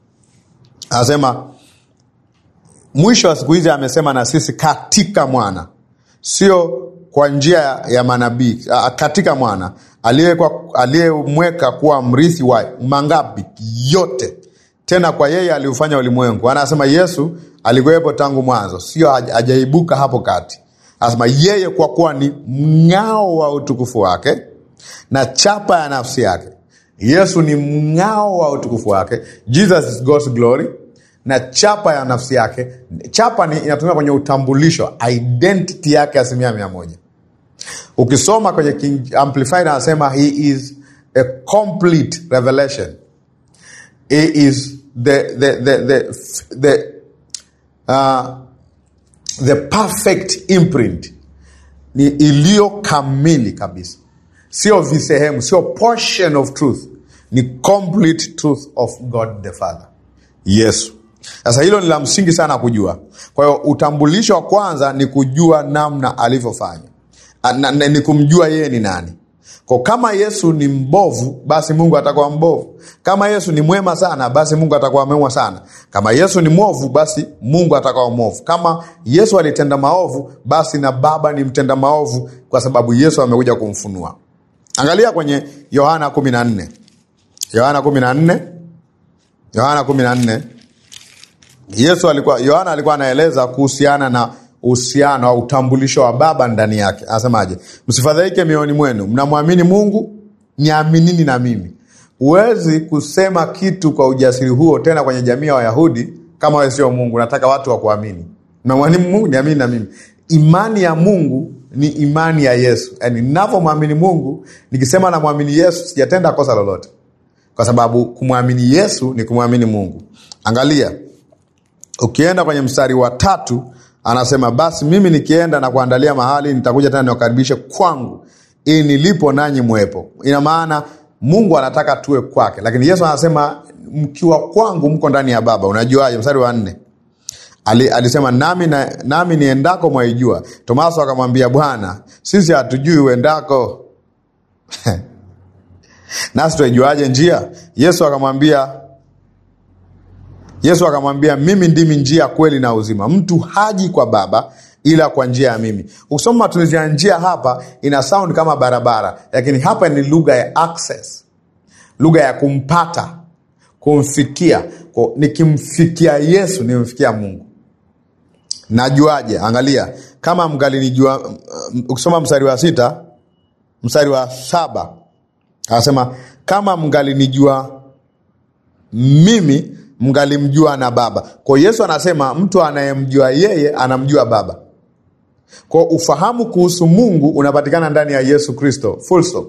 Anasema mwisho wa siku hizi amesema na sisi katika mwana. Sio kwa njia ya manabii, katika mwana aliyemweka kuwa mrithi wa mangapi? Yote. Tena kwa yeye aliufanya ulimwengu. Anasema Yesu alikuwepo tangu mwanzo, sio hajaibuka hapo kati. Anasema yeye kwa kuwa ni mng'ao wa utukufu wake na chapa ya nafsi yake. Yesu ni mng'ao wa utukufu wake. Jesus is God's glory. Na chapa ya nafsi yake. Chapa ni inatumika kwenye utambulisho, identity yake 100%. Ukisoma kwenye King Amplified anasema he is a complete revelation. He is the perfect imprint. Ni iliyo kamili kabisa. Sio visehemu, sio portion of truth. Ni complete truth of God the Father. Yesu. Sasa hilo ni la msingi sana kujua. Kwa hiyo utambulisho wa kwanza ni kujua namna alivyofanya. Ni kumjua yeye ni nani. Kwa kama Yesu ni mbovu, basi Mungu atakuwa mbovu. Kama Yesu ni mwema sana, basi Mungu atakuwa mwema sana. Kama Yesu ni mwovu, basi Mungu atakuwa mwovu. Kama Yesu alitenda maovu, basi na Baba ni mtenda maovu, kwa sababu Yesu amekuja kumfunua. Angalia kwenye Yohana 14. Yohana 14. Yohana alikuwa anaeleza kuhusiana na uhusiano au utambulisho wa Baba ndani yake. Anasemaje? Msifadhaike mioyoni mwenu, mnamwamini Mungu, niaminini na mimi. Huwezi kusema kitu kwa ujasiri huo tena kwenye jamii ya Wayahudi kama wewe sio Mungu. Nataka watu wakuamini. Mnamwamini Mungu, niamini na mimi. Imani ya Mungu ni imani ya Yesu. Yaani ninapomwamini Mungu, nikisema namwamini Yesu, sijatenda kosa lolote. Kwa sababu kumwamini Yesu ni kumwamini Mungu. Angalia. Ukienda kwenye mstari wa 3, anasema basi mimi nikienda na kuandalia mahali, nitakuja tena niwakaribishe kwangu, ili nilipo nanyi mwepo. Ina maana Mungu anataka tuwe kwake. Lakini Yesu anasema mkiwa kwangu mko ndani ya Baba. Unajuaje? Mstari wa 4. Alisema nami niendako mwaijua. Tomaso akamwambia, Bwana, sisi hatujui uendako. Nasi tuijuaje njia? Yesu akamwambia mimi ndimi njia, kweli na uzima. Mtu haji kwa Baba ila kwa njia ya mimi. Ukisoma matumizi ya njia hapa ina sound kama barabara, lakini hapa ni lugha ya access. Lugha ya kumpata, kumfikia. Nikimfikia Yesu nimfikia Mungu. Najuaje? Angalia, kama mngalinijua. Ukisoma mstari wa 6, mstari wa 7, anasema kama mngalinijua mimi, mngalimjua na Baba. Kwa Yesu anasema mtu anayemjua yeye anamjua Baba. Kwa ufahamu kuhusu Mungu unapatikana ndani ya Yesu Kristo. Full stop.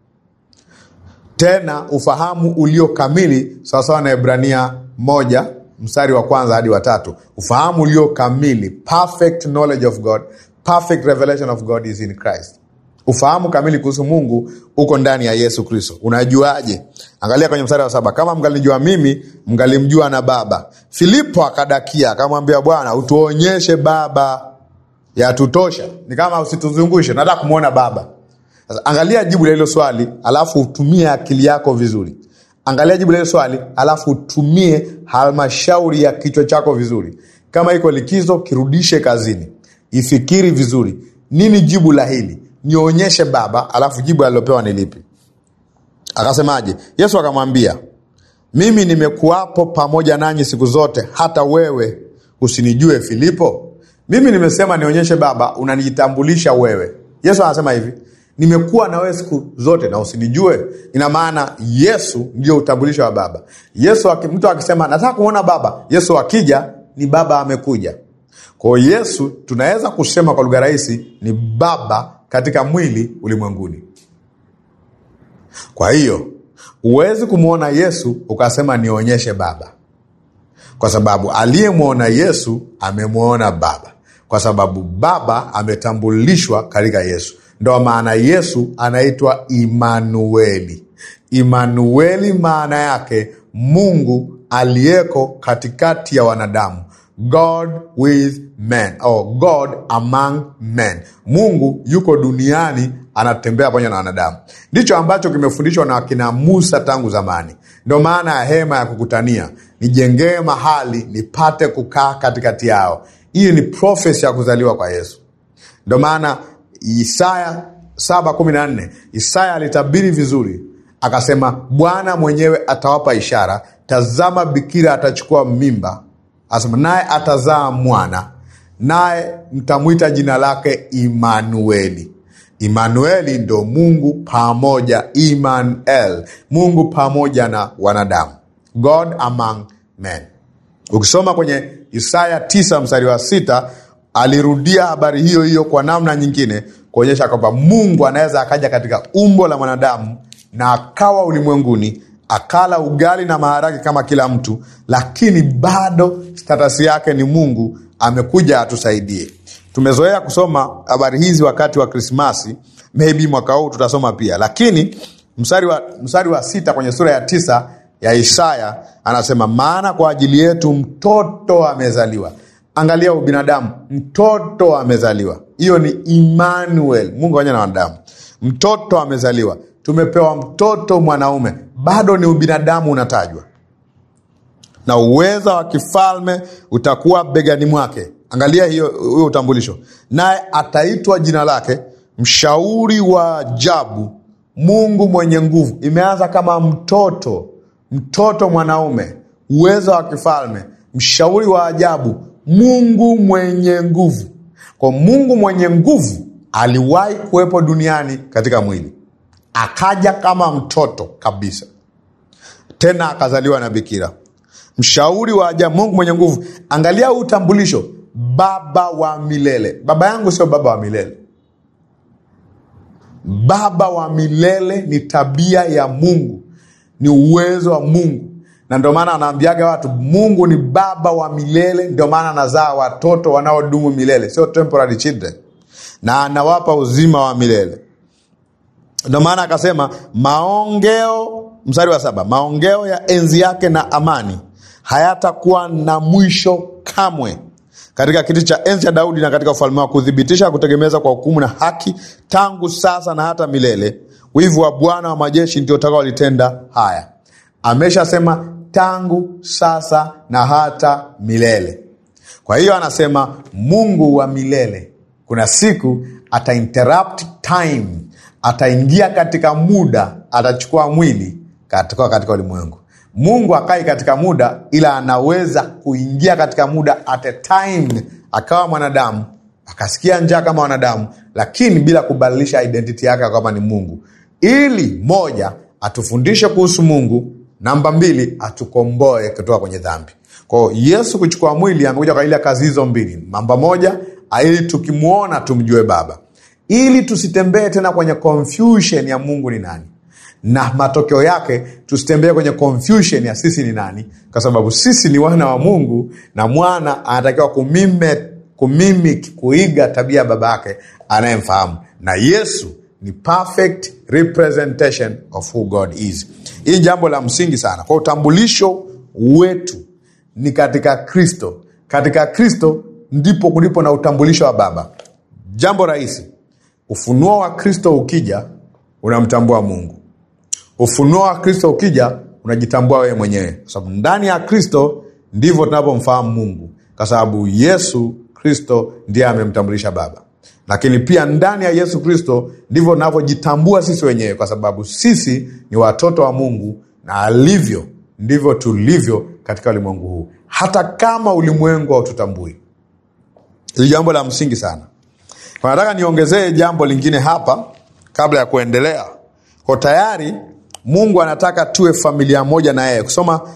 Tena ufahamu ulio kamili sawa sawa na Ebrania 1 mstari wa 1 hadi wa 3. Ufahamu ulio kamili, perfect knowledge of God, perfect revelation of God is in Christ. Ufahamu kamili kuhusu Mungu uko ndani ya Yesu Kristo. Unajuaje? Angalia kwenye mstari wa 7. Kama mngalijua mimi, mngalimjua na Baba. Filipo akadakia, akamwambia Bwana, utuonyeshe Baba, yatutosha. Ni kama usituzungushe, nataka kumuona Baba. Sasa angalia jibu la hilo swali, alafu utumie akili yako vizuri. Angalia jibu la hilo swali, alafu utumie halmashauri ya kichwa chako vizuri. Kama iko likizo, kirudishe kazini. Ifikiri vizuri. Nini jibu la hili? Nionyeshe Baba, alafu jibu alilopewa ni lipi? Akasemaje? Yesu akamwambia, mimi nimekuwapo pamoja nanyi siku zote, hata wewe usinijue Filipo? Mimi nimesema nionyeshe Baba, unanitambulisha wewe. Yesu anasema hivi, nimekuwa na wewe siku zote na usinijue. Ina maana Yesu ndio utambulisho wa Baba. Yesu mtu akisema nataka kuona Baba, Yesu akija ni Baba amekuja. Kwa Yesu tunaweza kusema kwa lugha rahisi ni Baba katika mwili ulimwenguni. Kwa hiyo huwezi kumuona Yesu ukasema nionyeshe Baba, kwa sababu aliyemuona Yesu amemuona Baba, kwa sababu Baba ametambulishwa katika Yesu. Ndio maana Yesu anaitwa Imanueli. Imanueli maana yake Mungu aliyeko katikati ya wanadamu. God with men, or God among men. Mungu yuko duniani, anatembea pamoja na wanadamu. Ndicho ambacho kimefundishwa na kina Musa tangu zamani. Ndio maana ya hema ya kukutania, nijengee mahali nipate kukaa katikati yao. Hii ni prophecy ya kuzaliwa kwa Yesu. Ndio maana Isaya 7:14, Isaya alitabiri vizuri, akasema Bwana mwenyewe atawapa ishara, tazama bikira atachukua mimba, asema naye atazaa mwana, naye mtamuita jina lake Imanueli. Imanueli ndo Mungu pamoja, Immanuel, Mungu pamoja na wanadamu. God among men. Ukisoma kwenye Isaya 9 mstari wa 6, alirudia habari hiyo hiyo kwa namna nyingine, kuonyesha kwamba Mungu anaweza akaja katika umbo la mwanadamu na akawa ulimwenguni, akala ugali na maharage kama kila mtu, lakini bado status yake ni Mungu, amekuja atusaidie. Tumezoea kusoma habari hizi wakati wa Krismasi, maybe mwaka huu tutasoma pia. Lakini mstari wa 6 kwenye sura ya 9 ya Isaya anasema, maana kwa ajili yetu mtoto amezaliwa. Angalia ubinadamu, mtoto amezaliwa. Hiyo ni Immanuel, Mungu pamoja na wanadamu. Mtoto amezaliwa. Tumepewa mtoto mwanaume, bado ni ubinadamu unatajwa. Na uweza wa kifalme utakuwa begani mwake. Angalia hiyo utambulisho. Naye ataitwa jina lake Mshauri wa Ajabu, Mungu mwenye nguvu. Imeanza kama mtoto mwanaume, uweza wa kifalme, Mshauri wa Ajabu, Mungu mwenye nguvu. Kwa Mungu mwenye nguvu aliwahi kuwepo duniani katika mwili. Akaja kama mtoto kabisa, tena akazaliwa na bikira. Mshauri wa Ajabu, Mungu mwenye nguvu. Angalia utambulisho, Baba wa milele. Baba yangu sio baba wa milele. Baba wa milele ni tabia ya Mungu, ni uwezo wa Mungu. Na ndio maana anaambiaga watu Mungu ni baba wa milele, ndio maana anazaa watoto wanaodumu milele, sio temporary children, na anawapa uzima wa milele. Ndio maana akasema maongeo, mstari wa 7, maongeo ya enzi yake na amani hayatakuwa na mwisho kamwe, katika kiti cha enzi ya Daudi na katika ufalme wa kudhibitisha kutegemeza kwa hukumu na haki, tangu sasa na hata milele. Wivu wa Bwana wa majeshi ndio utakaolitenda haya. Ameshasema tangu sasa na hata milele. Kwa hiyo anasema Mungu wa milele, kuna siku ata interrupt time, ataingia katika muda, atachukua mwili katika ulimwengu. Mungu akai katika muda, ila anaweza kuingia katika muda at a time, akawa mwanadamu, akasikia njaa kama wanadamu, lakini bila kubadilisha identity yake kama ni Mungu. Ili moja, atufundishe kuhusu Mungu, namba 2, atukomboe kutoka kwenye dhambi. Kwa Yesu kuchukua mwili amekuja kwa ile kazi hizo mbili. Namba 1, ili tukimuona tumjue Baba, ili tusitembee tena kwenye confusion ya Mungu ni nani, na matokeo yake tusitembee kwenye confusion ya sisi ni nani, kwa sababu sisi ni wana wa Mungu, na mwana anatakiwa kuiga tabia baba yake anayemfahamu. Na Yesu ni perfect representation of who God is. Hii jambo la msingi sana. Kwa utambulisho wetu ni katika Kristo. Katika Kristo ndipo kulipo na utambulisho wa Baba. Jambo rahisi. Ufunuo wa Kristo ukija, unamtambua Mungu. Ufunuo wa Kristo ukija, unajitambua wewe mwenyewe. Kwa sababu ndani ya Kristo ndivyo tunapomfahamu Mungu. Kwa sababu Yesu Kristo ndiye amemtambulisha Baba. Lakini pia ndani ya Yesu Kristo ndivyo tunavyojitambua sisi wenyewe, kwa sababu sisi ni watoto wa Mungu, na alivyo ndivyo tulivyo katika ulimwengu huu, hata kama ulimwengu haututambui. Hili jambo la msingi sana. Kwa nataka niongezee jambo lingine hapa kabla ya kuendelea. Kwa tayari Mungu anataka tuwe familia moja na yeye.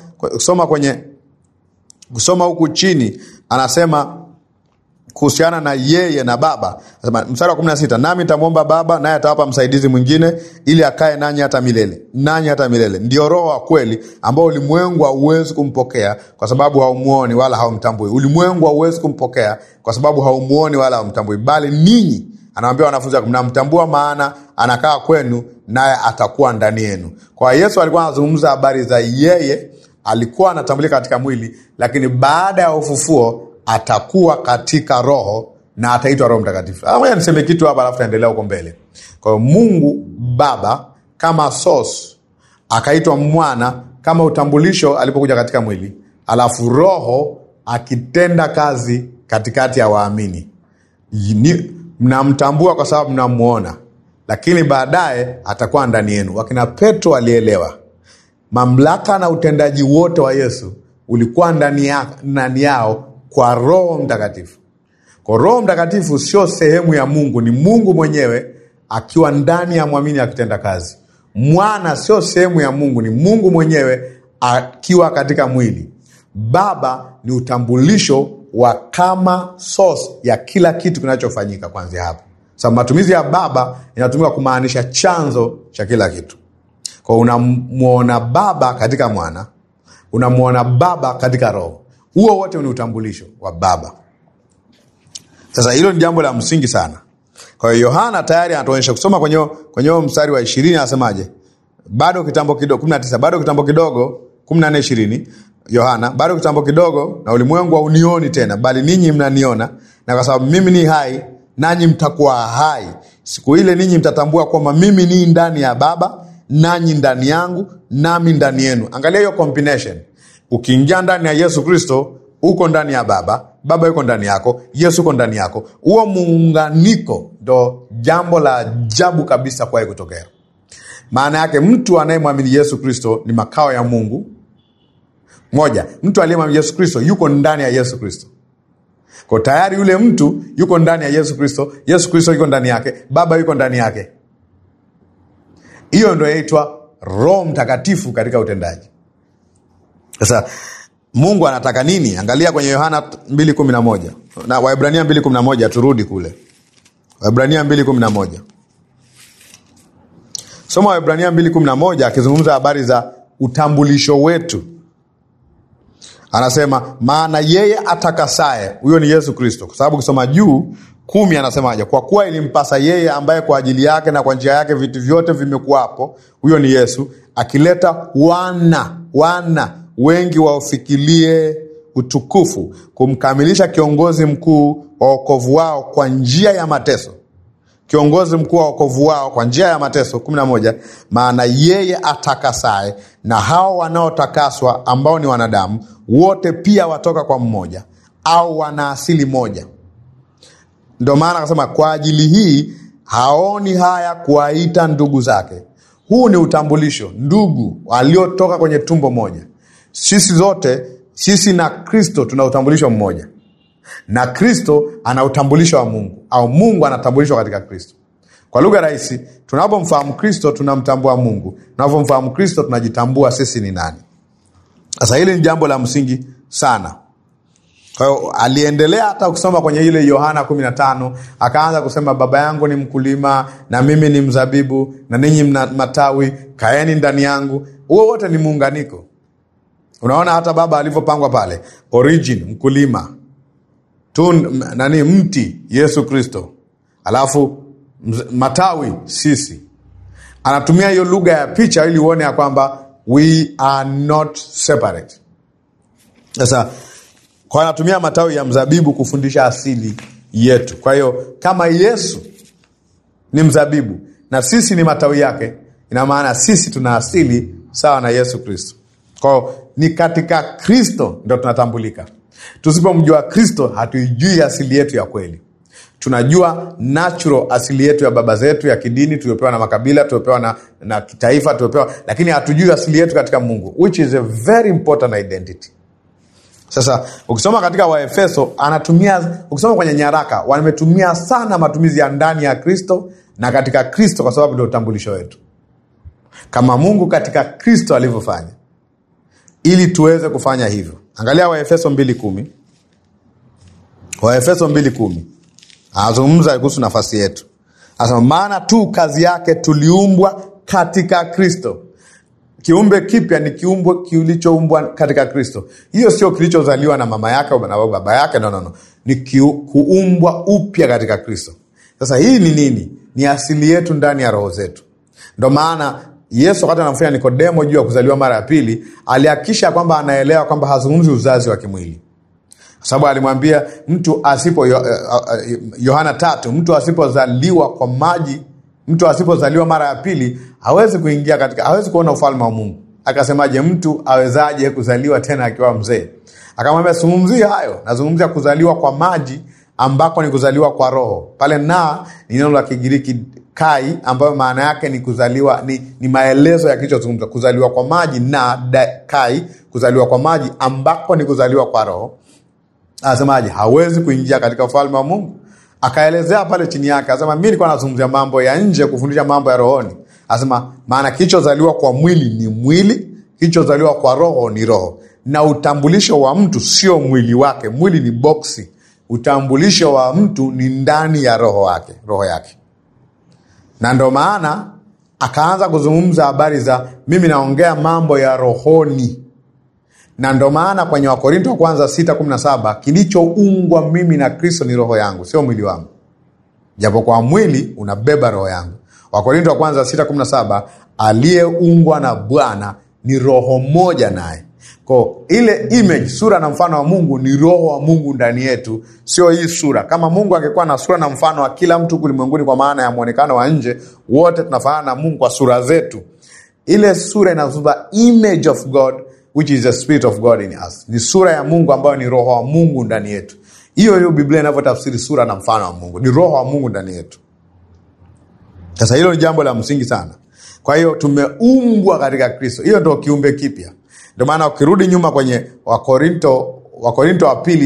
Kusoma huku chini anasema kuhusiana na yeye na Baba. Anasema mstari wa 16, nami nitamwomba Baba naye atawapa msaidizi mwingine ili akae nanyi hata milele. Nanyi hata milele. Ndio Roho wa kweli ambao ulimwengu hauwezi kumpokea kwa sababu haumuoni wala haumtambui. Ulimwengu hauwezi kumpokea kwa sababu haumuoni wala haumtambui. Bali ninyi, anawaambia wanafunzi wake, mnamtambua maana anakaa kwenu naye atakuwa ndani yenu. Kwa Yesu alikuwa anazungumza habari za yeye alikuwa anatambulika katika mwili, lakini baada ya ufufuo atakuwa katika roho na ataitwa Roho Mtakatifu. Ngoja niseme kitu hapa alafu taendelea huko mbele. Kwa hiyo Mungu Baba kama source, akaitwa Mwana kama utambulisho alipokuja katika mwili, alafu Roho akitenda kazi katikati ya waamini. Mnamtambua kwa sababu mnamuona, lakini baadaye atakuwa ndani yenu. Wakina Petro alielewa mamlaka na utendaji wote wa Yesu ulikuwa ndani yao kwa Roho Mtakatifu. Kwa Roho Mtakatifu sio sehemu ya Mungu, ni Mungu mwenyewe akiwa ndani ya muamini akitenda kazi. Mwana sio sehemu ya Mungu, ni Mungu mwenyewe akiwa katika mwili. Baba ni utambulisho wa kama source ya kila kitu kinachofanyika kuanzia hapo. Sababu matumizi ya Baba inatumika kumaanisha chanzo cha kila kitu. Kwa unamuona Baba katika Mwana, unamuona Baba katika Roho. Huo wote ni utambulisho wa Baba. Sasa hilo ni jambo la msingi sana. Kwa hiyo Yohana tayari anatuonyesha, kusoma kwenye mstari wa 20 anasemaje? Bado kitambo kidogo, 19, bado kitambo kidogo, 14:20. Yohana, bado kitambo kidogo na ulimwengu haunioni tena, bali ninyi mnaniona, na kwa sababu mimi ni hai nanyi mtakuwa hai. Siku ile ninyi mtatambua kwamba mimi ni ndani ya Baba, nanyi ndani yangu, nami ndani yenu. Angalia hiyo combination. Ukiingia ndani ya Yesu Kristo, uko ndani ya Baba, Baba yuko ndani yako, Yesu yuko ndani yako. Huo muunganiko ndo jambo la ajabu kabisa kwa kutokea. Maana yake mtu anayemwamini Yesu Kristo ni makao ya Mungu. Moja, mtu aliyemwamini Yesu Kristo yuko ndani ya Yesu Kristo. Kwa tayari yule mtu yuko ndani ya Yesu Kristo, Yesu Kristo yuko ndani yake, Baba yuko ndani yake. Hiyo ndio inaitwa Roho Mtakatifu katika utendaji. Sasa Mungu anataka nini? Angalia kwenye Yohana 2:11 na Waebrania 2:11, turudi kule. Waebrania 2:11. Soma Waebrania 2:11 akizungumza habari za utambulisho wetu. Anasema maana yeye atakasaye, huyo ni Yesu Kristo. Kwa sababu kusoma juu 10 anasemaje? Kwa kuwa ilimpasa yeye ambaye kwa ajili yake na kwa njia yake vitu vyote vimekuwapo, huyo ni Yesu, akileta wana wengi waufikirie utukufu, kumkamilisha kiongozi mkuu wa wokovu wao kwa njia ya mateso. Kiongozi mkuu wa wokovu wao kwa njia ya mateso. 11, maana yeye atakasaye, na hao wanaotakaswa ambao ni wanadamu wote pia watoka kwa mmoja au wana asili moja. Ndio maana akasema kwa ajili hii haoni haya kuwaita ndugu zake. Huu ni utambulisho, ndugu waliotoka kwenye tumbo moja. Sisi na Kristo tuna utambulisho mmoja. Na Kristo ana utambulisho wa Mungu, au Mungu anatambulishwa katika Kristo. Kwa lugha rahisi, tunapomfahamu Kristo tunamtambua Mungu. Tunapomfahamu Kristo tunajitambua sisi ni nani. Sasa hili ni jambo la msingi sana. Kwa hiyo aliendelea hata kusoma kwenye ile Yohana 15, akaanza kusema baba yangu ni mkulima na mimi ni mzabibu na ninyi mna matawi, kaeni ndani yangu. Huo wote ni muunganiko. Unaona hata baba alivyopangwa pale, origin mkulima, mti Yesu Kristo, alafu matawi sisi. Anatumia hiyo lugha ya picha ili uone ya kwamba we are not separate. Sasa kwa anatumia matawi ya mzabibu kufundisha asili yetu. Kwa hiyo kama Yesu ni mzabibu na sisi ni matawi yake, ina maana sisi tuna asili sawa na Yesu Kristo. Kwa hiyo ni katika Kristo ndio tunatambulika. Tusipomjua Kristo hatuijui asili yetu ya kweli. Tunajua natural asili yetu ya baba zetu ya kidini, tuliopewa na makabila, tuliopewa na kitaifa, tuliopewa, lakini hatujui asili yetu katika Mungu, which is a very important identity. Sasa ukisoma katika Waefeso ukisoma kwenye nyaraka wametumia sana matumizi ya ndani ya Kristo na katika Kristo, kwa sababu ndio utambulisho wetu kama Mungu katika Kristo alivyofanya, ili tuweze kufanya hivyo. Angalia Waefeso 2:10. Waefeso 2:10 anazungumza kuhusu nafasi yetu. Anasema maana tu kazi yake tuliumbwa katika Kristo. Kiumbe kipya ni kiumbe kilichoumbwa katika Kristo. Hiyo sio kilichozaliwa na mama yake au na baba yake, no. Ni kuumbwa upya katika Kristo. Sasa hii ni nini? Ni asili yetu ndani ya roho zetu. Ndio maana Yesu wakati anamfanya Nikodemo juu ya kuzaliwa mara ya pili, alihakikisha kwamba anaelewa kwamba hazungumzi uzazi wa kimwili. Kwa sababu alimwambia mtu Yohana 3, mtu asipozaliwa kwa maji, mtu asipozaliwa mara ya pili hawezi kuona ufalme wa Mungu. Akasemaje, mtu awezaje kuzaliwa tena akiwa mzee? Akamwambia zungumzia hayo, nazungumzia kuzaliwa kwa maji ambako ni kuzaliwa kwa roho. Pale na ni neno la Kigiriki kai, ambayo maana yake ni kuzaliwa, ni maelezo ya kilichozungumzwa, kuzaliwa kwa maji, na kai, kuzaliwa kwa maji ambako ni kuzaliwa kwa roho. Anasemaje? Hawezi kuingia katika ufalme wa Mungu. Akaelezea pale chini yake, anasema mimi nilikuwa nazungumzia mambo ya nje kufundisha mambo ya rohoni. Anasema maana kilichozaliwa kwa mwili ni mwili, kilichozaliwa kwa roho ni roho. Na utambulisho wa mtu sio mwili wake, mwili ni boksi. Utambulisho wa mtu ni ndani ya roho yake. Na ndio maana akaanza kuzungumza habari za mimi naongea mambo ya rohoni. Na ndio maana kwenye Wakorinto wa kwanza 6:17, kilichoungwa mimi na Kristo ni roho yangu, sio mwili wangu. Japo kwa mwili unabeba roho yangu. Wakorinto wa kwanza 6:17, aliyeungwa na Bwana ni roho moja naye. Kwa ile image, sura na mfano wa Mungu ni roho wa Mungu ndani yetu, sio hii sura. Kama Mungu angekuwa na sura na mfano wa kila mtu ulimwenguni kwa maana ya muonekano wa nje, wote tunafanana na Mungu kwa sura zetu. Ile sura inazungumza image of God, which is the spirit of God in us. Ni sura ya Mungu ambayo ni roho wa Mungu ndani yetu. Hiyo Biblia inavyotafsiri sura na mfano wa Mungu, ni roho wa Mungu ndani yetu. Sasa hilo ni jambo la msingi sana. Kwa hiyo tumeumbwa katika Kristo. Hiyo ndio kiumbe kipya. Ndio maana ukirudi nyuma kwenye Wakorinto wa pili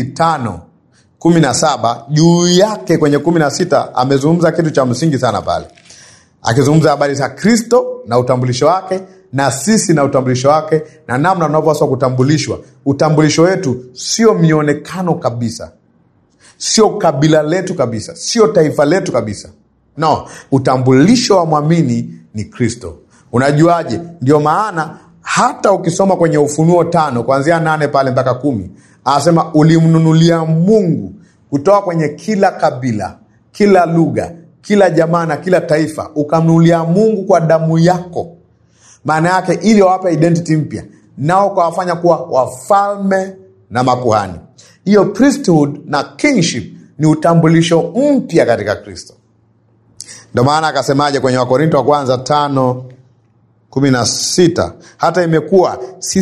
5:17, juu yake kwenye 16 amezungumza kitu cha msingi sana pale. Akizungumza habari za Kristo na utambulisho wake, na sisi na utambulisho wake, na namna tunavyopaswa kutambulishwa. Utambulisho wetu sio mionekano kabisa, sio kabila letu kabisa, sio taifa letu kabisa. No, utambulisho wa mwamini ni Kristo. Unajuaje? Ndio maana hata ukisoma kwenye Ufunuo 5 kuanzia 8 pale mpaka 10, anasema ulimnunulia Mungu kutoka kwenye kila kabila, kila lugha, kila jamaa na kila taifa, ukamnunulia Mungu kwa damu yako. Maana yake ili wawape identity mpya, nao kwa wafanya kuwa wafalme na makuhani. Hiyo priesthood na kingship ni utambulisho mpya katika Kristo. Ndio maana akasemaje kwenye Wakorinto wa kwanza 5:16, hata imekuwa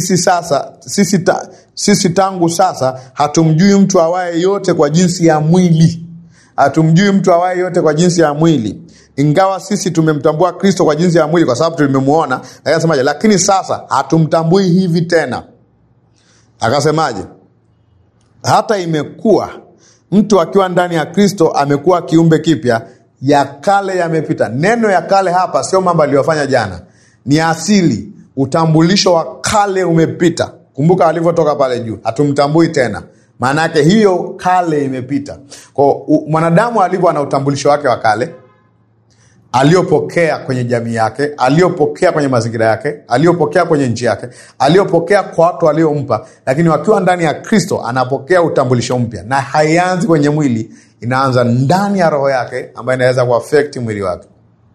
sisi tangu sasa hatumjui mtu awaye yote kwa jinsi ya mwili. Hatumjui mtu awaye yote kwa jinsi ya mwili. Ingawa sisi tumemtambua Kristo kwa jinsi ya mwili kwa sababu tulimemuona. Akasemaje? Lakini sasa hatumtambui hivi tena. Akasemaje? Hata imekuwa mtu akiwa ndani ya Kristo amekuwa kiumbe kipya, ya kale yamepita. Neno ya kale hapa sio mambo aliyofanya jana, ni asili. Utambulisho wa kale umepita. Kumbuka alivyotoka pale juu, hatumtambui tena. Maana yake hiyo kale imepita. Kwa mwanadamu alivyo na utambulisho wake wa kale, aliyopokea kwenye jamii yake, aliyopokea kwenye mazingira yake, aliyopokea kwenye nchi yake, aliyopokea kwa watu waliompa. Lakini wakiwa ndani ya Kristo anapokea utambulisho mpya, na haianzi kwenye mwili, inaanza ndani ya roho yake, ambayo inaweza kuaffect mwili wake.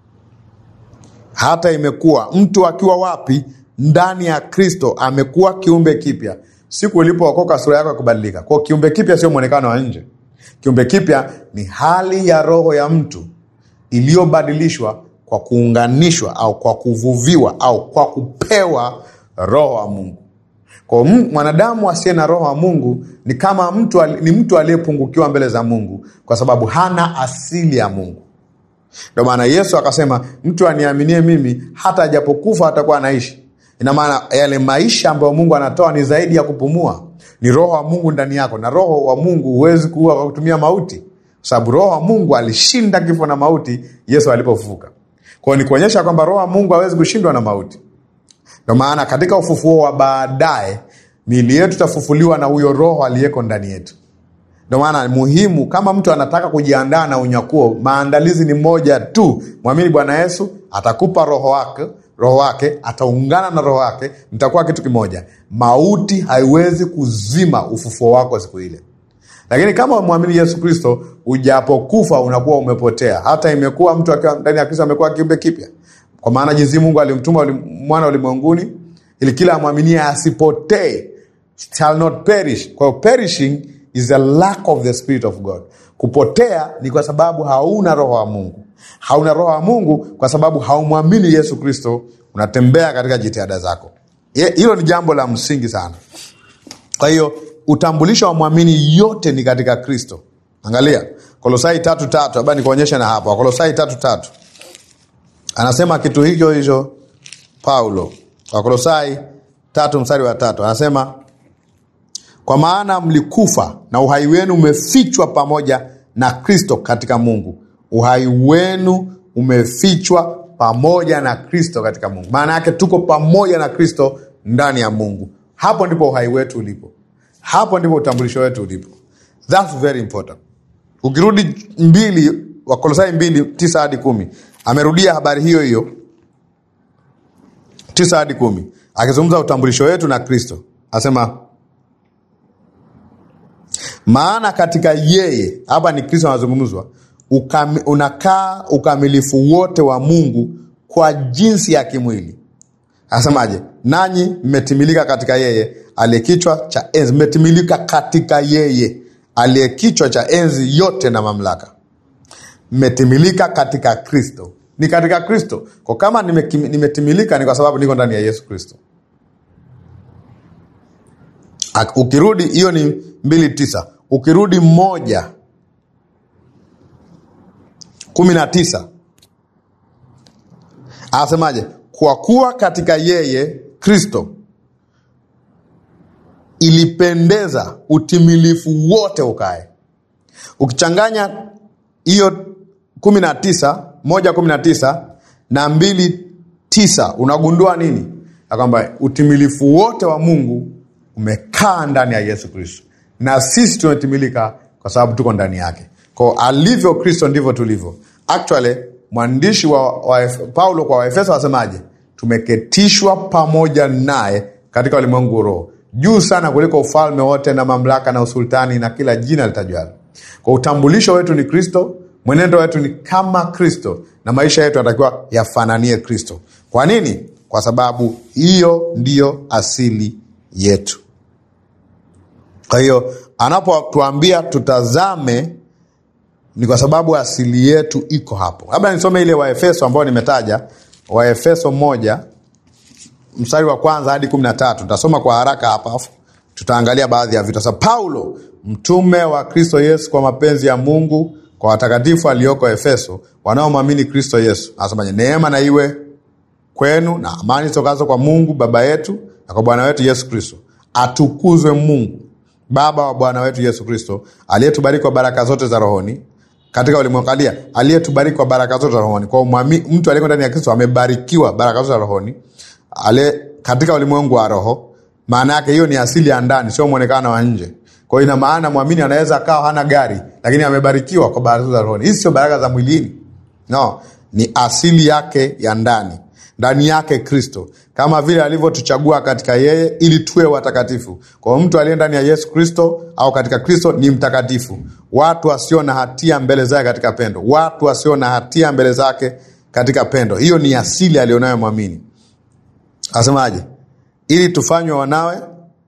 Hata imekuwa mtu akiwa wapi? Ndani ya Kristo amekuwa kiumbe kipya. Siku ulipookoka sura yako kubadilika. Kwa kiumbe kipya sio muonekano wa nje. Kiumbe kipya ni hali ya roho ya mtu iliyobadilishwa kwa kuunganishwa au kwa kuvuviwa au kwa kupewa roho wa Mungu. Kwa mwanadamu asiye na roho wa Mungu ni kama mtu aliyepungukiwa mbele za Mungu, kwa sababu hana asili ya Mungu. Ndio maana Yesu akasema, mtu aniaminie mimi hata ajapokufa atakuwa anaishi. Ina maana yale maisha ambayo Mungu anatoa ni zaidi ya kupumua. Ni roho wa Mungu ndani yako, na roho wa Mungu huwezi kuua kwa kutumia mauti, kwa sababu roho wa Mungu alishinda kifo na mauti Yesu alipofufuka. Kwa hiyo ni kuonyesha kwamba roho wa Mungu hawezi kushindwa na mauti. Ndio maana katika ufufuo wa baadaye miili yetu tafufuliwa na huyo roho aliyeko ndani yetu. Ndio maana muhimu, kama mtu anataka kujiandaa na unyakuo, maandalizi ni moja tu: muamini Bwana Yesu, atakupa roho wake, ataungana na roho wake, mtakuwa kitu kimoja. Mauti haiwezi kuzima ufufuo wako siku ile. Lakini kama muamini Yesu Kristo, ujapokufa unakuwa umepotea. Hata imekuwa mtu akiwa ndani ya Kristo amekuwa kiumbe kipya. Kwa maana jinsi Mungu alimtuma mwana ulimwenguni ili kila amwaminie asipotee, shall not perish. Kwa perishing is a lack of the Spirit of God. Kupotea ni kwa sababu hauna roho wa Mungu. Hauna roho wa Mungu kwa sababu haumwamini Yesu Kristo, unatembea katika jitihada zako. Hilo ni jambo la msingi sana. Kwa hiyo utambulisho wa muamini yote ni katika Kristo. Angalia Kolosai 3:3, haba nikuonyesha na hapa. Kolosai 3:3. Anasema kitu hicho Paulo. Kwa Kolosai 3:3 anasema, kwa maana mlikufa na uhai wenu umefichwa pamoja na Kristo katika Mungu. Uhai wenu umefichwa pamoja na Kristo katika Mungu. Maana yake tuko pamoja na Kristo ndani ya Mungu. Hapo ndipo uhai wetu ulipo. Hapo ndipo utambulisho wetu ulipo. That's very important. Ukirudi Wakolosai 2:9-10, amerudia habari hiyo 9-10, akizungumza utambulisho wetu na Kristo. Asema, maana katika yeye, hapa ni Kristo anazungumzwa, unakaa ukamilifu wote wa Mungu kwa jinsi ya kimwili. Asemaje? Nanyi mmetimilika katika yeye aliyekichwa cha enzi. Mmetimilika katika yeye aliyekichwa cha enzi yote na mamlaka. Mmetimilika katika Kristo. Ni katika Kristo. Kwa kama nimetimilika ni kwa sababu niko ndani ya Yesu Kristo. Ukirudi, hiyo ni 2:9. Ukirudi 1:19 anasemaje? Kwa kuwa katika yeye Kristo ilipendeza utimilifu wote ukae. Ukichanganya hiyo 1:19 na 2:9 unagundua nini? Na kwamba utimilifu wote wa Mungu umekaa ndani ya Yesu Kristo, na sisi tumetimilika kwa sababu tuko ndani yake. Kwa alivyo Kristo ndivyo tulivyo. Actually mwandishi wa Paulo kwa Waefeso wasemaje? Tumeketishwa pamoja naye katika ulimwengu wa roho, juu sana kuliko ufalme wote na mamlaka na usultani na kila jina litajwalo. Kwa utambulisho wetu ni Kristo, mwenendo wetu ni kama Kristo, na maisha yetu yanatakiwa yafananie Kristo. Kwa nini? Kwa sababu hiyo ndiyo asili yetu. Kwa hiyo anapotuambia tutazame, ni kwa sababu asili yetu iko hapo. Labda nisome ile Waefeso ambao nimetaja, Waefeso 1:1-13. Tutasoma kwa haraka hapa, tutaangalia baadhi ya vitu. Sasa Paulo, mtume wa Kristo Yesu kwa mapenzi ya Mungu, kwa watakatifu alioko Efeso wanaomwamini Kristo Yesu, anasema, neema na iwe kwenu na amani zitokazo kwa Mungu Baba yetu na kwa Bwana wetu Yesu Kristo. Atukuzwe Mungu Baba wa Bwana wetu Yesu Kristo, aliyetubariki kwa baraka zote za rohoni katika ulimwengu. Aliyetubariki kwa baraka zote za rohoni. Kwa mtu aliyeko ndani ya Kristo amebarikiwa baraka zote za rohoni katika ulimwengu wa roho. Maana yake hiyo ni asili ya ndani, sio muonekano wa nje. Kwa hiyo ina maana muamini anaweza akawa hana gari lakini amebarikiwa kwa baraka za rohoni. Hizi sio baraka za mwilini. No, ni asili yake ya ndani. ndani yake Kristo, kama vile alivyotuchagua katika yeye ili tuwe watakatifu. Kwa mtu aliye ndani ya Yesu Kristo au katika Kristo ni mtakatifu, watu wasio na hatia mbele zake katika pendo. Watu wasio na hatia mbele zake katika pendo. Hiyo ni asili alionayo muamini. Asemaje? Ili tufanywe wanawe.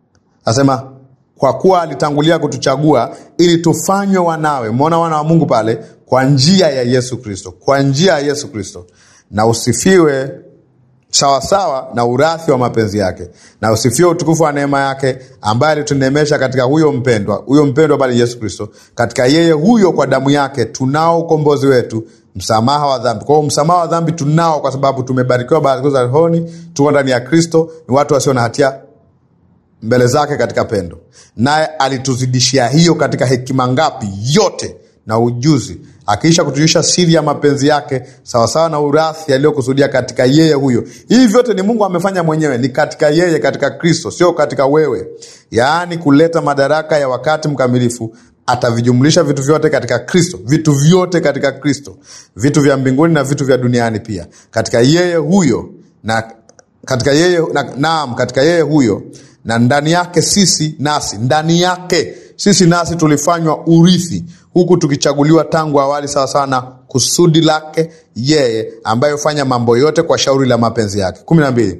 Asema kwa kuwa alitangulia kutuchagua ili tufanywe wanawe. Muona wana wa Mungu pale, kwa njia ya Yesu Kristo. Kwa njia ya Yesu Kristo. Na usifiwe sawasawa na urathi wa mapenzi yake. Na usifiwe utukufu wa neema yake ambaye alituneemesha katika huyo mpendwa. Huyo mpendwa bali Yesu Kristo. Katika yeye huyo kwa damu yake tunao ukombozi wetu, msamaha wa dhambi. Kwa hiyo msamaha wa dhambi tunao kwa sababu tumebarikiwa baraka za rohoni, tuko ndani ya Kristo, ni watu wasio na hatia mbele zake katika pendo. Naye alituzidishia hiyo katika hekima ngapi? Yote na ujuzi, akiisha kutujulisha siri ya mapenzi yake sawasawa na urathi aliyokusudia katika yeye huyo. Hivi vyote ni Mungu amefanya mwenyewe, ni katika yeye, katika Kristo, sio katika wewe. Yaani kuleta madaraka ya wakati mkamilifu, atavijumlisha vitu vyote katika Kristo. Vitu vyote katika Kristo, vitu vya mbinguni na vitu vya duniani pia, katika yeye huyo na katika yeye katika yeye huyo, na ndani yake sisi nasi, ndani yake sisi nasi tulifanywa urithi, huku tukichaguliwa tangu awali sawa sana kusudi lake yeye, ambaye hufanya mambo yote kwa shauri la mapenzi yake. 12.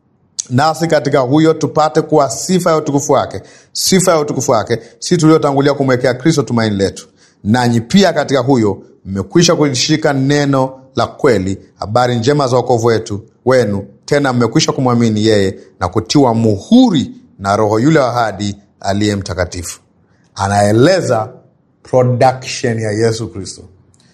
Nasi katika huyo tupate kuwa sifa ya utukufu wake. Sifa ya utukufu wake, si tuliotangulia kumwekea Kristo tumaini letu. Nanyi pia katika huyo mmekwisha kulishika neno la kweli, habari njema za wokovu wenu, tena mmekwisha kumwamini yeye na kutiwa muhuri na Roho yule wa ahadi aliye mtakatifu. Anaeleza production ya Yesu Kristo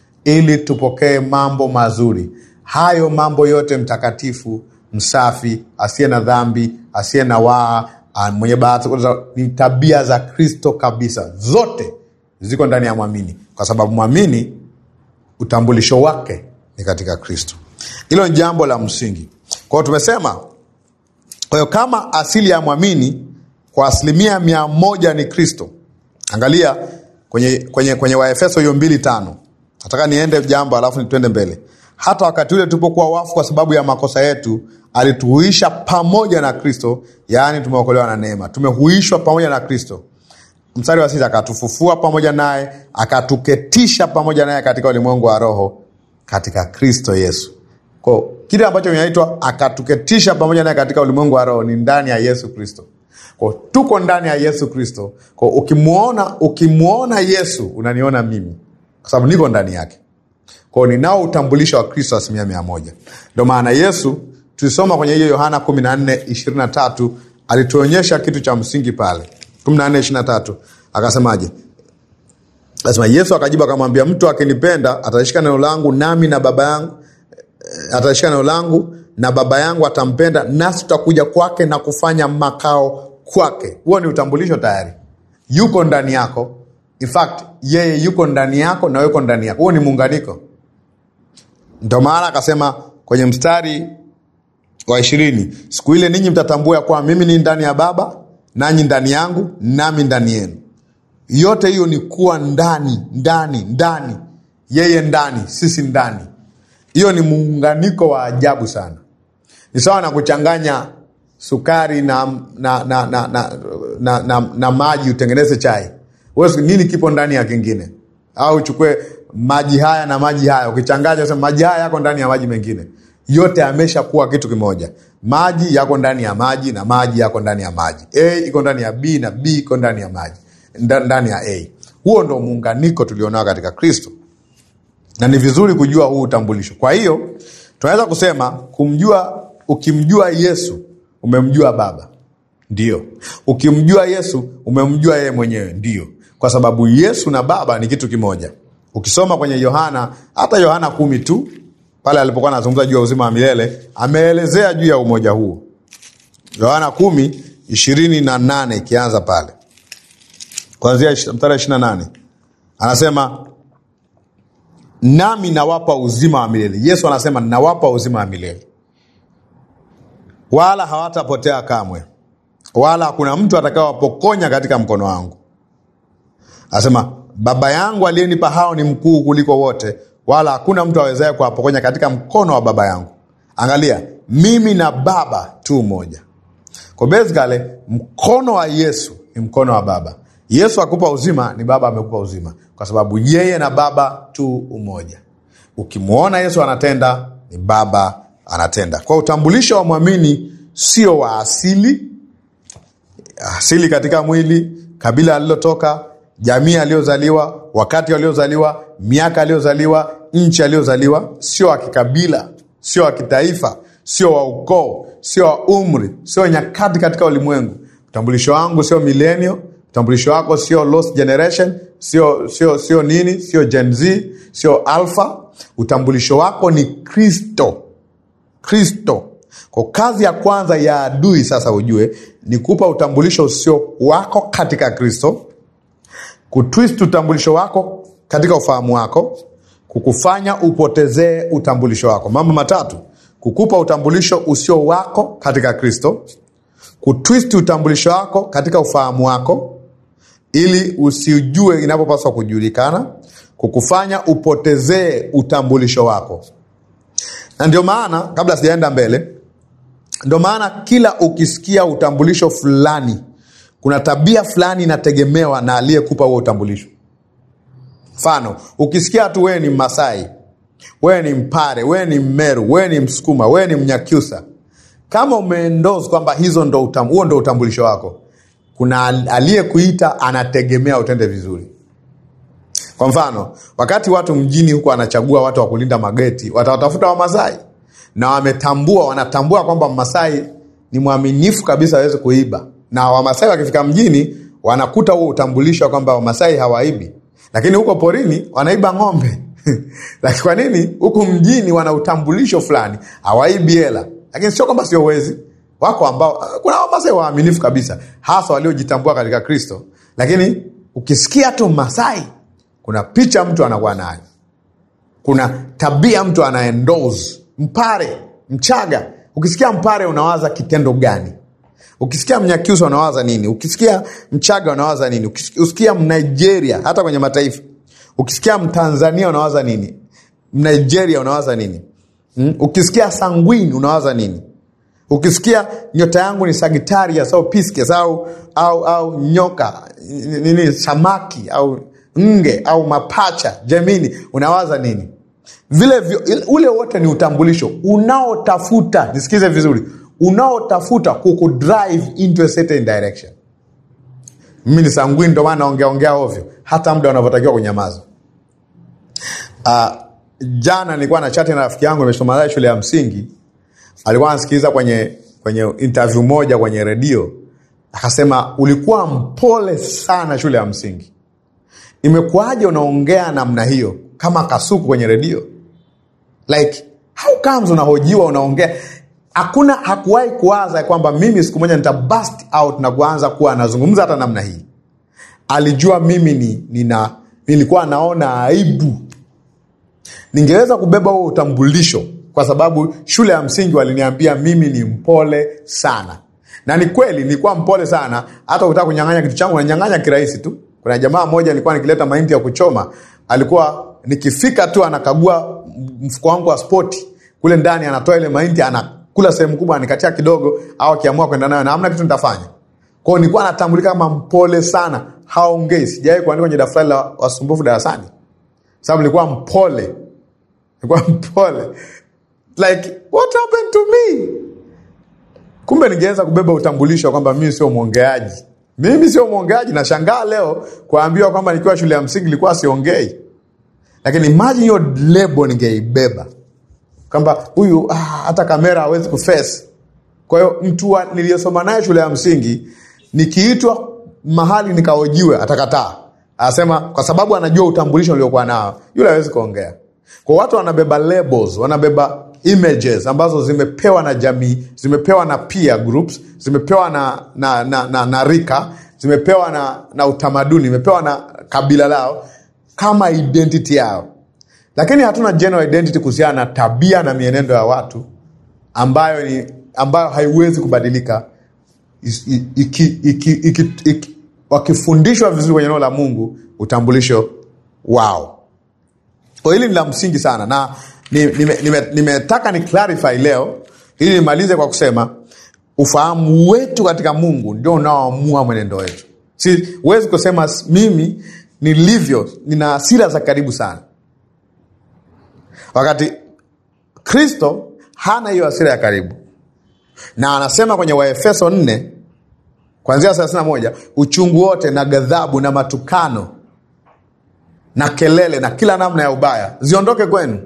ili tupokee mambo mazuri. Hayo mambo yote, mtakatifu, msafi, asiye na dhambi, asiye na waa, mwenye bahati, ni tabia za Kristo kabisa. Zote ziko ndani ya muamini, kwa sababu muamini utambulisho wake ni katika Kristo. Hilo ni jambo la msingi. Kwa hiyo tumesema, kwa hiyo kama asili ya muamini kwa 100% ni Kristo. Angalia kwenye Waefeso 2:5. Nataka niende jambo alafu nitwende mbele. Hata wakati ule tulipokuwa wafu kwa sababu ya makosa yetu, alituhuisha pamoja na Kristo, yaani tumeokolewa na neema. Tumehuishwa pamoja na Kristo. Mstari wa 6, akatufufua pamoja naye, akatuketisha pamoja naye katika ulimwengu wa roho katika Kristo Yesu. Kwa kile ambacho kinaitwa akatuketisha pamoja naye katika ulimwengu wa roho ni ndani ya Yesu Kristo. Kwa tuko ndani ya Yesu Kristo. Kwa ukimuona Yesu unaniona mimi, kwa sababu niko ndani yake. Kwa ninao utambulisho wa Kristo 100%. Ndio maana Yesu, tulisoma kwenye hiyo Yohana 14:23, alituonyesha kitu cha msingi pale. 14:23 akasemaje? Lazima Yesu akajibu akamwambia, mtu akinipenda atashika neno langu, nami na Baba yangu atashika neno langu, na Baba yangu atampenda, nasi tutakuja kwake na kufanya makao kwake. Huo ni utambulisho tayari. Yuko ndani yako. In fact, yeye yuko ndani yako na yuko ndani yako. Huo ni muunganiko. Ndio maana akasema kwenye mstari wa 20, siku ile ninyi mtatambua kwa mimi ni ndani ya Baba, nanyi ndani yangu, nami ndani yenu. Yote hiyo ni kuwa ndani. Yeye ndani, sisi ndani. Hiyo ni muunganiko wa ajabu sana. Ni sawa na kuchanganya sukari na maji utengeneze chai. Wewe nini kipo ndani ya kingine? Au uchukue maji haya na maji haya, ukichanganya sema maji haya yako ndani ya maji mengine. Yote yameshakuwa kitu kimoja. Maji yako ndani ya maji na maji yako ndani ya maji. A iko ndani ya B na B iko ndani ya maji. Ndani ya A. Huo ndio muunganiko tulionao katika Kristo. Na ni vizuri kujua huu utambulisho. Kwa hiyo tunaweza kusema ukimjua Yesu umemjua Baba. Ndio. Ukimjua Yesu umemjua yeye mwenyewe. Ndio. Kwa sababu Yesu na Baba ni kitu kimoja. Ukisoma kwenye Yohana, hata Yohana 10 tu, pale alipokuwa anazungumza juu ya uzima wa milele, ameelezea juu ya umoja huo. Yohana 10:28 ikianza pale. Kuanzia mstari 28. Anasema, nami nawapa uzima wa milele. Yesu anasema nawapa uzima wa milele, wala hawatapotea kamwe, wala hakuna mtu atakayewapokonya katika mkono wangu. Anasema, Baba yangu aliyenipa hao ni mkuu kuliko wote, wala hakuna mtu awezaye kuwapokonya katika mkono wa Baba yangu. Angalia, mimi na Baba tu moja. Kwa basically mkono wa Yesu ni mkono wa Baba. Yesu akupa uzima, ni Baba amekupa uzima, kwa sababu yeye na Baba tu umoja. Ukimuona Yesu anatenda, ni Baba anatenda. Kwa utambulisho wa muamini sio wa asili katika mwili, kabila alilotoka, jamii aliyozaliwa, wakati aliozaliwa, miaka aliyozaliwa, nchi aliyozaliwa. Sio wa kikabila, sio wa kitaifa, sio wa ukoo, sio wa umri, sio nyakati katika ulimwengu. Utambulisho wangu sio millennial, utambulisho wako sio lost generation, sio nini, sio Gen Z, sio alpha. Utambulisho wako ni Kristo. Kwa kazi ya kwanza ya adui sasa ujue ni kupa utambulisho usio wako katika Kristo, kutwist utambulisho wako katika ufahamu wako, kukufanya upotezee utambulisho wako. Mambo matatu: kukupa utambulisho usio wako katika Kristo, kutwist utambulisho wako katika ufahamu wako ili usijue inapopaswa kujulikana, kukufanya upotezee utambulisho wako. Na ndio maana, kabla sijaenda mbele, ndio maana kila ukisikia utambulisho fulani, kuna tabia fulani inategemewa na aliyekupa huo utambulisho. Mfano, ukisikia tu wewe ni Masai, wewe ni Mpare, wewe ni Mmeru, wewe ni Msukuma, wewe ni Mnyakyusa, kama umeendorse kwamba huo ndo utambulisho wako, kuna aliyekuita anategemea utende vizuri. Kwa mfano, wakati watu mjini huko wanachagua watu wa kulinda mageti, watawatafuta Wamasai, na wanatambua kwamba Masai ni mwaminifu kabisa hawezi kuiba. Na Wamasai wakifika mjini wanakuta huo utambulisho kwamba Wamasai hawaibi. Lakini huko porini wanaiba ng'ombe. Lakini kwa nini huko mjini wana utambulisho fulani, hawaibi hela? Lakini sio kwamba sio wezi. Wako ambao kuna Wamasai waaminifu kabisa, hasa waliojitambua katika Kristo. Lakini ukisikia tu Masai, kuna picha mtu anakuwa nayo, kuna tabia mtu anaendorse. Mpare, Mchaga, ukisikia Mpare unawaza kitendo gani? Ukisikia Mnyakyusa unawaza nini? Ukisikia Mchaga unawaza nini? Ukisikia Mnigeria, hata kwenye mataifa, ukisikia Mtanzania unawaza nini? Mnigeria unawaza nini? Ukisikia sanguine unawaza nini? Ukisikia nyota yangu ni Sagittarius au Pisces au nyoka nini, samaki au nge au mapacha, Gemini, unawaza nini? Ule wote ni utambulisho unaotafuta, nisikize vizuri, unaotafuta kukudrive into a certain direction. Mimi ni sanguine, ndo maana naongea ovyo hata muda unavotakiwa kunyamaza. Jana nilikuwa na chat na rafiki yangu, nimesoma naye shule ya msingi. Alikuwa anasikiliza kwenye interview moja kwenye redio. Akasema, ulikuwa mpole sana shule ya msingi. Imekuaje unaongea namna hiyo kama kasuku kwenye redio? Like, how comes unahojiwa unaongea? Hakuwahi kuwaza kwamba mimi siku moja nitabust out na kuanza kuwa nazungumza hata namna hii. Alijua mimi nilikuwa naona aibu. Ningeweza kubeba huo utambulisho kwa sababu shule ya msingi waliniambia mimi ni mpole sana. Na ni kweli nilikuwa mpole sana, hata ukitaka kunyang'anya kitu changu unanyang'anya kirahisi tu. Kuna jamaa mmoja nilikuwa nikileta mahindi ya kuchoma, alikuwa nikifika tu anakagua mfuko wangu wa spoti, kule ndani anatoa ile mahindi, anakula sehemu kubwa, anikatia kidogo, au akiamua kwenda nayo na hamna kitu nitafanya. Kwa hiyo nilikuwa natambulika kama mpole sana, haongei. Sijawahi kuandika kwenye daftari la wasumbufu darasani, sababu nilikuwa mpole. Like, what happened to me? Kumbe ningeweza kubeba utambulisho kwamba mimi sio mwongeaji. Mimi sio mwongeaji, na shangaa leo kuambiwa kwamba nikiwa shule ya msingi nilikuwa siongei. Lakini imagine hiyo label ningeibeba, kwamba huyu hata kamera hawezi kuface. Kwa hiyo mtu niliyosoma naye shule ya msingi, nikiitwa mahali nikahojiwe atakataa. Anasema kwa sababu anajua utambulisho uliokuwa nao, yule hawezi kuongea. Kwa watu wanabeba labels, wanabeba images ambazo zimepewa na jamii, zimepewa na peer groups, zimepewa na rika, zimepewa na utamaduni, zimepewa na kabila lao kama identity yao. Lakini hatuna general identity kuhusiana na tabia na mienendo ya watu ambayo haiwezi kubadilika wakifundishwa vizuri kwenye neno la Mungu utambulisho wao. Kwa hili ni la msingi sana, na nimetaka ni clarify leo ili nimalize kwa kusema ufahamu wetu katika Mungu ndio unaoamua mwenendo wetu. Huwezi kusema mimi nilivyo nina hasira za karibu sana, wakati Kristo hana hiyo hasira ya karibu. Na anasema kwenye Waefeso 4 kuanzia 31, uchungu wote na ghadhabu na matukano na kelele na kila namna ya ubaya ziondoke kwenu.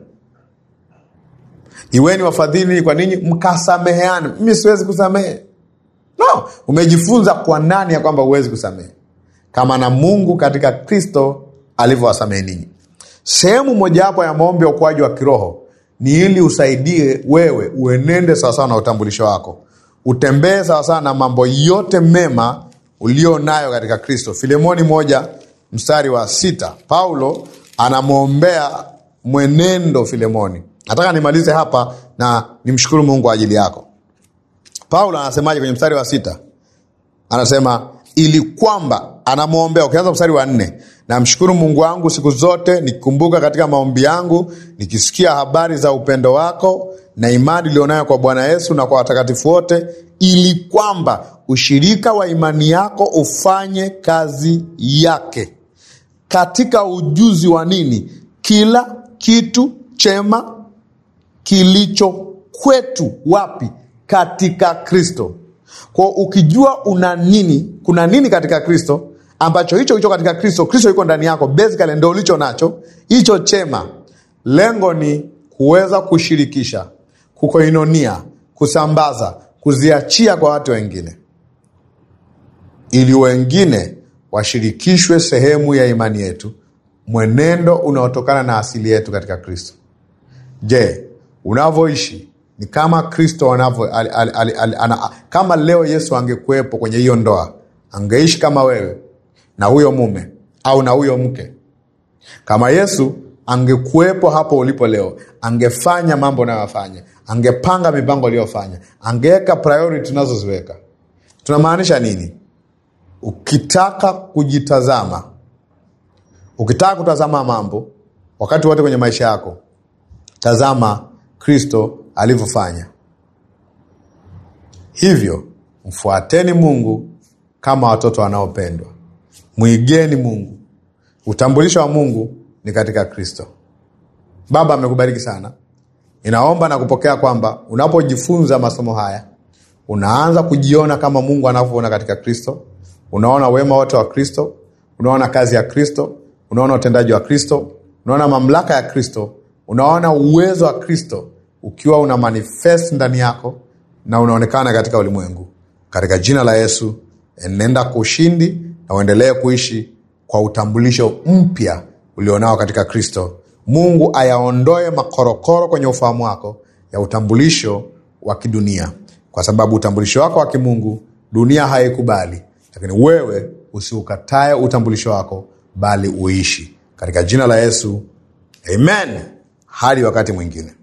Iweni wafadhili kwa ninyi mkasameheane. Mimi siwezi kusamehe. No, umejifunza kwa nani ya kwamba huwezi kusamehe? Kama na Mungu katika Kristo alivyowasamehe ninyi. Sehemu moja hapo ya maombi ya ukuaji wa kiroho ni ili usaidie wewe uenende sawasawa na utambulisho wako. Utembee sawasawa na mambo yote mema ulio nayo katika Kristo. Filemoni 1:6, Paulo anamwombea mwenendo Filemoni. Nataka nimalize hapa na nimshukuru Mungu kwa ajili yako. Paulo anasemaje kwenye mstari wa 6? Anasema ili kwamba anamwombea, ukianza mstari wa 4, namshukuru Mungu wangu siku zote nikikumbuka katika maombi yangu nikisikia habari za upendo wako na imani ulionayo kwa Bwana Yesu na kwa watakatifu wote, ili kwamba ushirika wa imani yako ufanye kazi yake katika ujuzi wa nini? Kila kitu chema kilicho kwetu. Wapi? Katika Kristo. Kwa ukijua una nini, kuna nini katika Kristo, ambacho hicho katika Kristo, Kristo yuko ndani yako, basically ndio ulicho nacho, hicho chema. Lengo ni kuweza kushirikisha, kukoinonia, kusambaza, kuziachia kwa watu wengine, ili wengine washirikishwe sehemu ya imani yetu, mwenendo unaotokana na asili yetu katika Kristo. Je, unavyoishi ni kama Kristo kama leo Yesu angekuepo kwenye hiyo ndoa, angeishi kama wewe na huyo mume au na huyo mke? Kama Yesu angekuepo hapo ulipo leo, angefanya mambo unayofanya, angepanga mipango aliyofanya, angeweka priority tunazoziweka. Tunamaanisha nini? Ukitaka kujitazama, ukitaka kutazama mambo wakati wote kwenye maisha yako, tazama Kristo alivyofanya. Hivyo mfuateni Mungu kama watoto wanaopendwa. Muigeni Mungu. Utambulisho wa Mungu ni katika Kristo. Baba amekubariki sana. Inaomba na kupokea kwamba unapojifunza masomo haya, unaanza kujiona kama Mungu anavyoona katika Kristo. Unaona wema wote wa Kristo, unaona kazi ya Kristo, unaona utendaji wa Kristo, unaona mamlaka ya Kristo, unaona uwezo wa Kristo ukiwa una manifest ndani yako na unaonekana katika ulimwengu. Katika jina la Yesu, enenda kushindi na uendelee kuishi kwa utambulisho mpya ulionao katika Kristo. Mungu ayaondoe makorokoro kwenye ufahamu wako ya utambulisho wa kidunia, kwa sababu utambulisho wako wa kimungu dunia haikubali. Lakini wewe usiukatae utambulisho wako, bali uishi. Katika jina la Yesu, amen. Hadi wakati mwingine.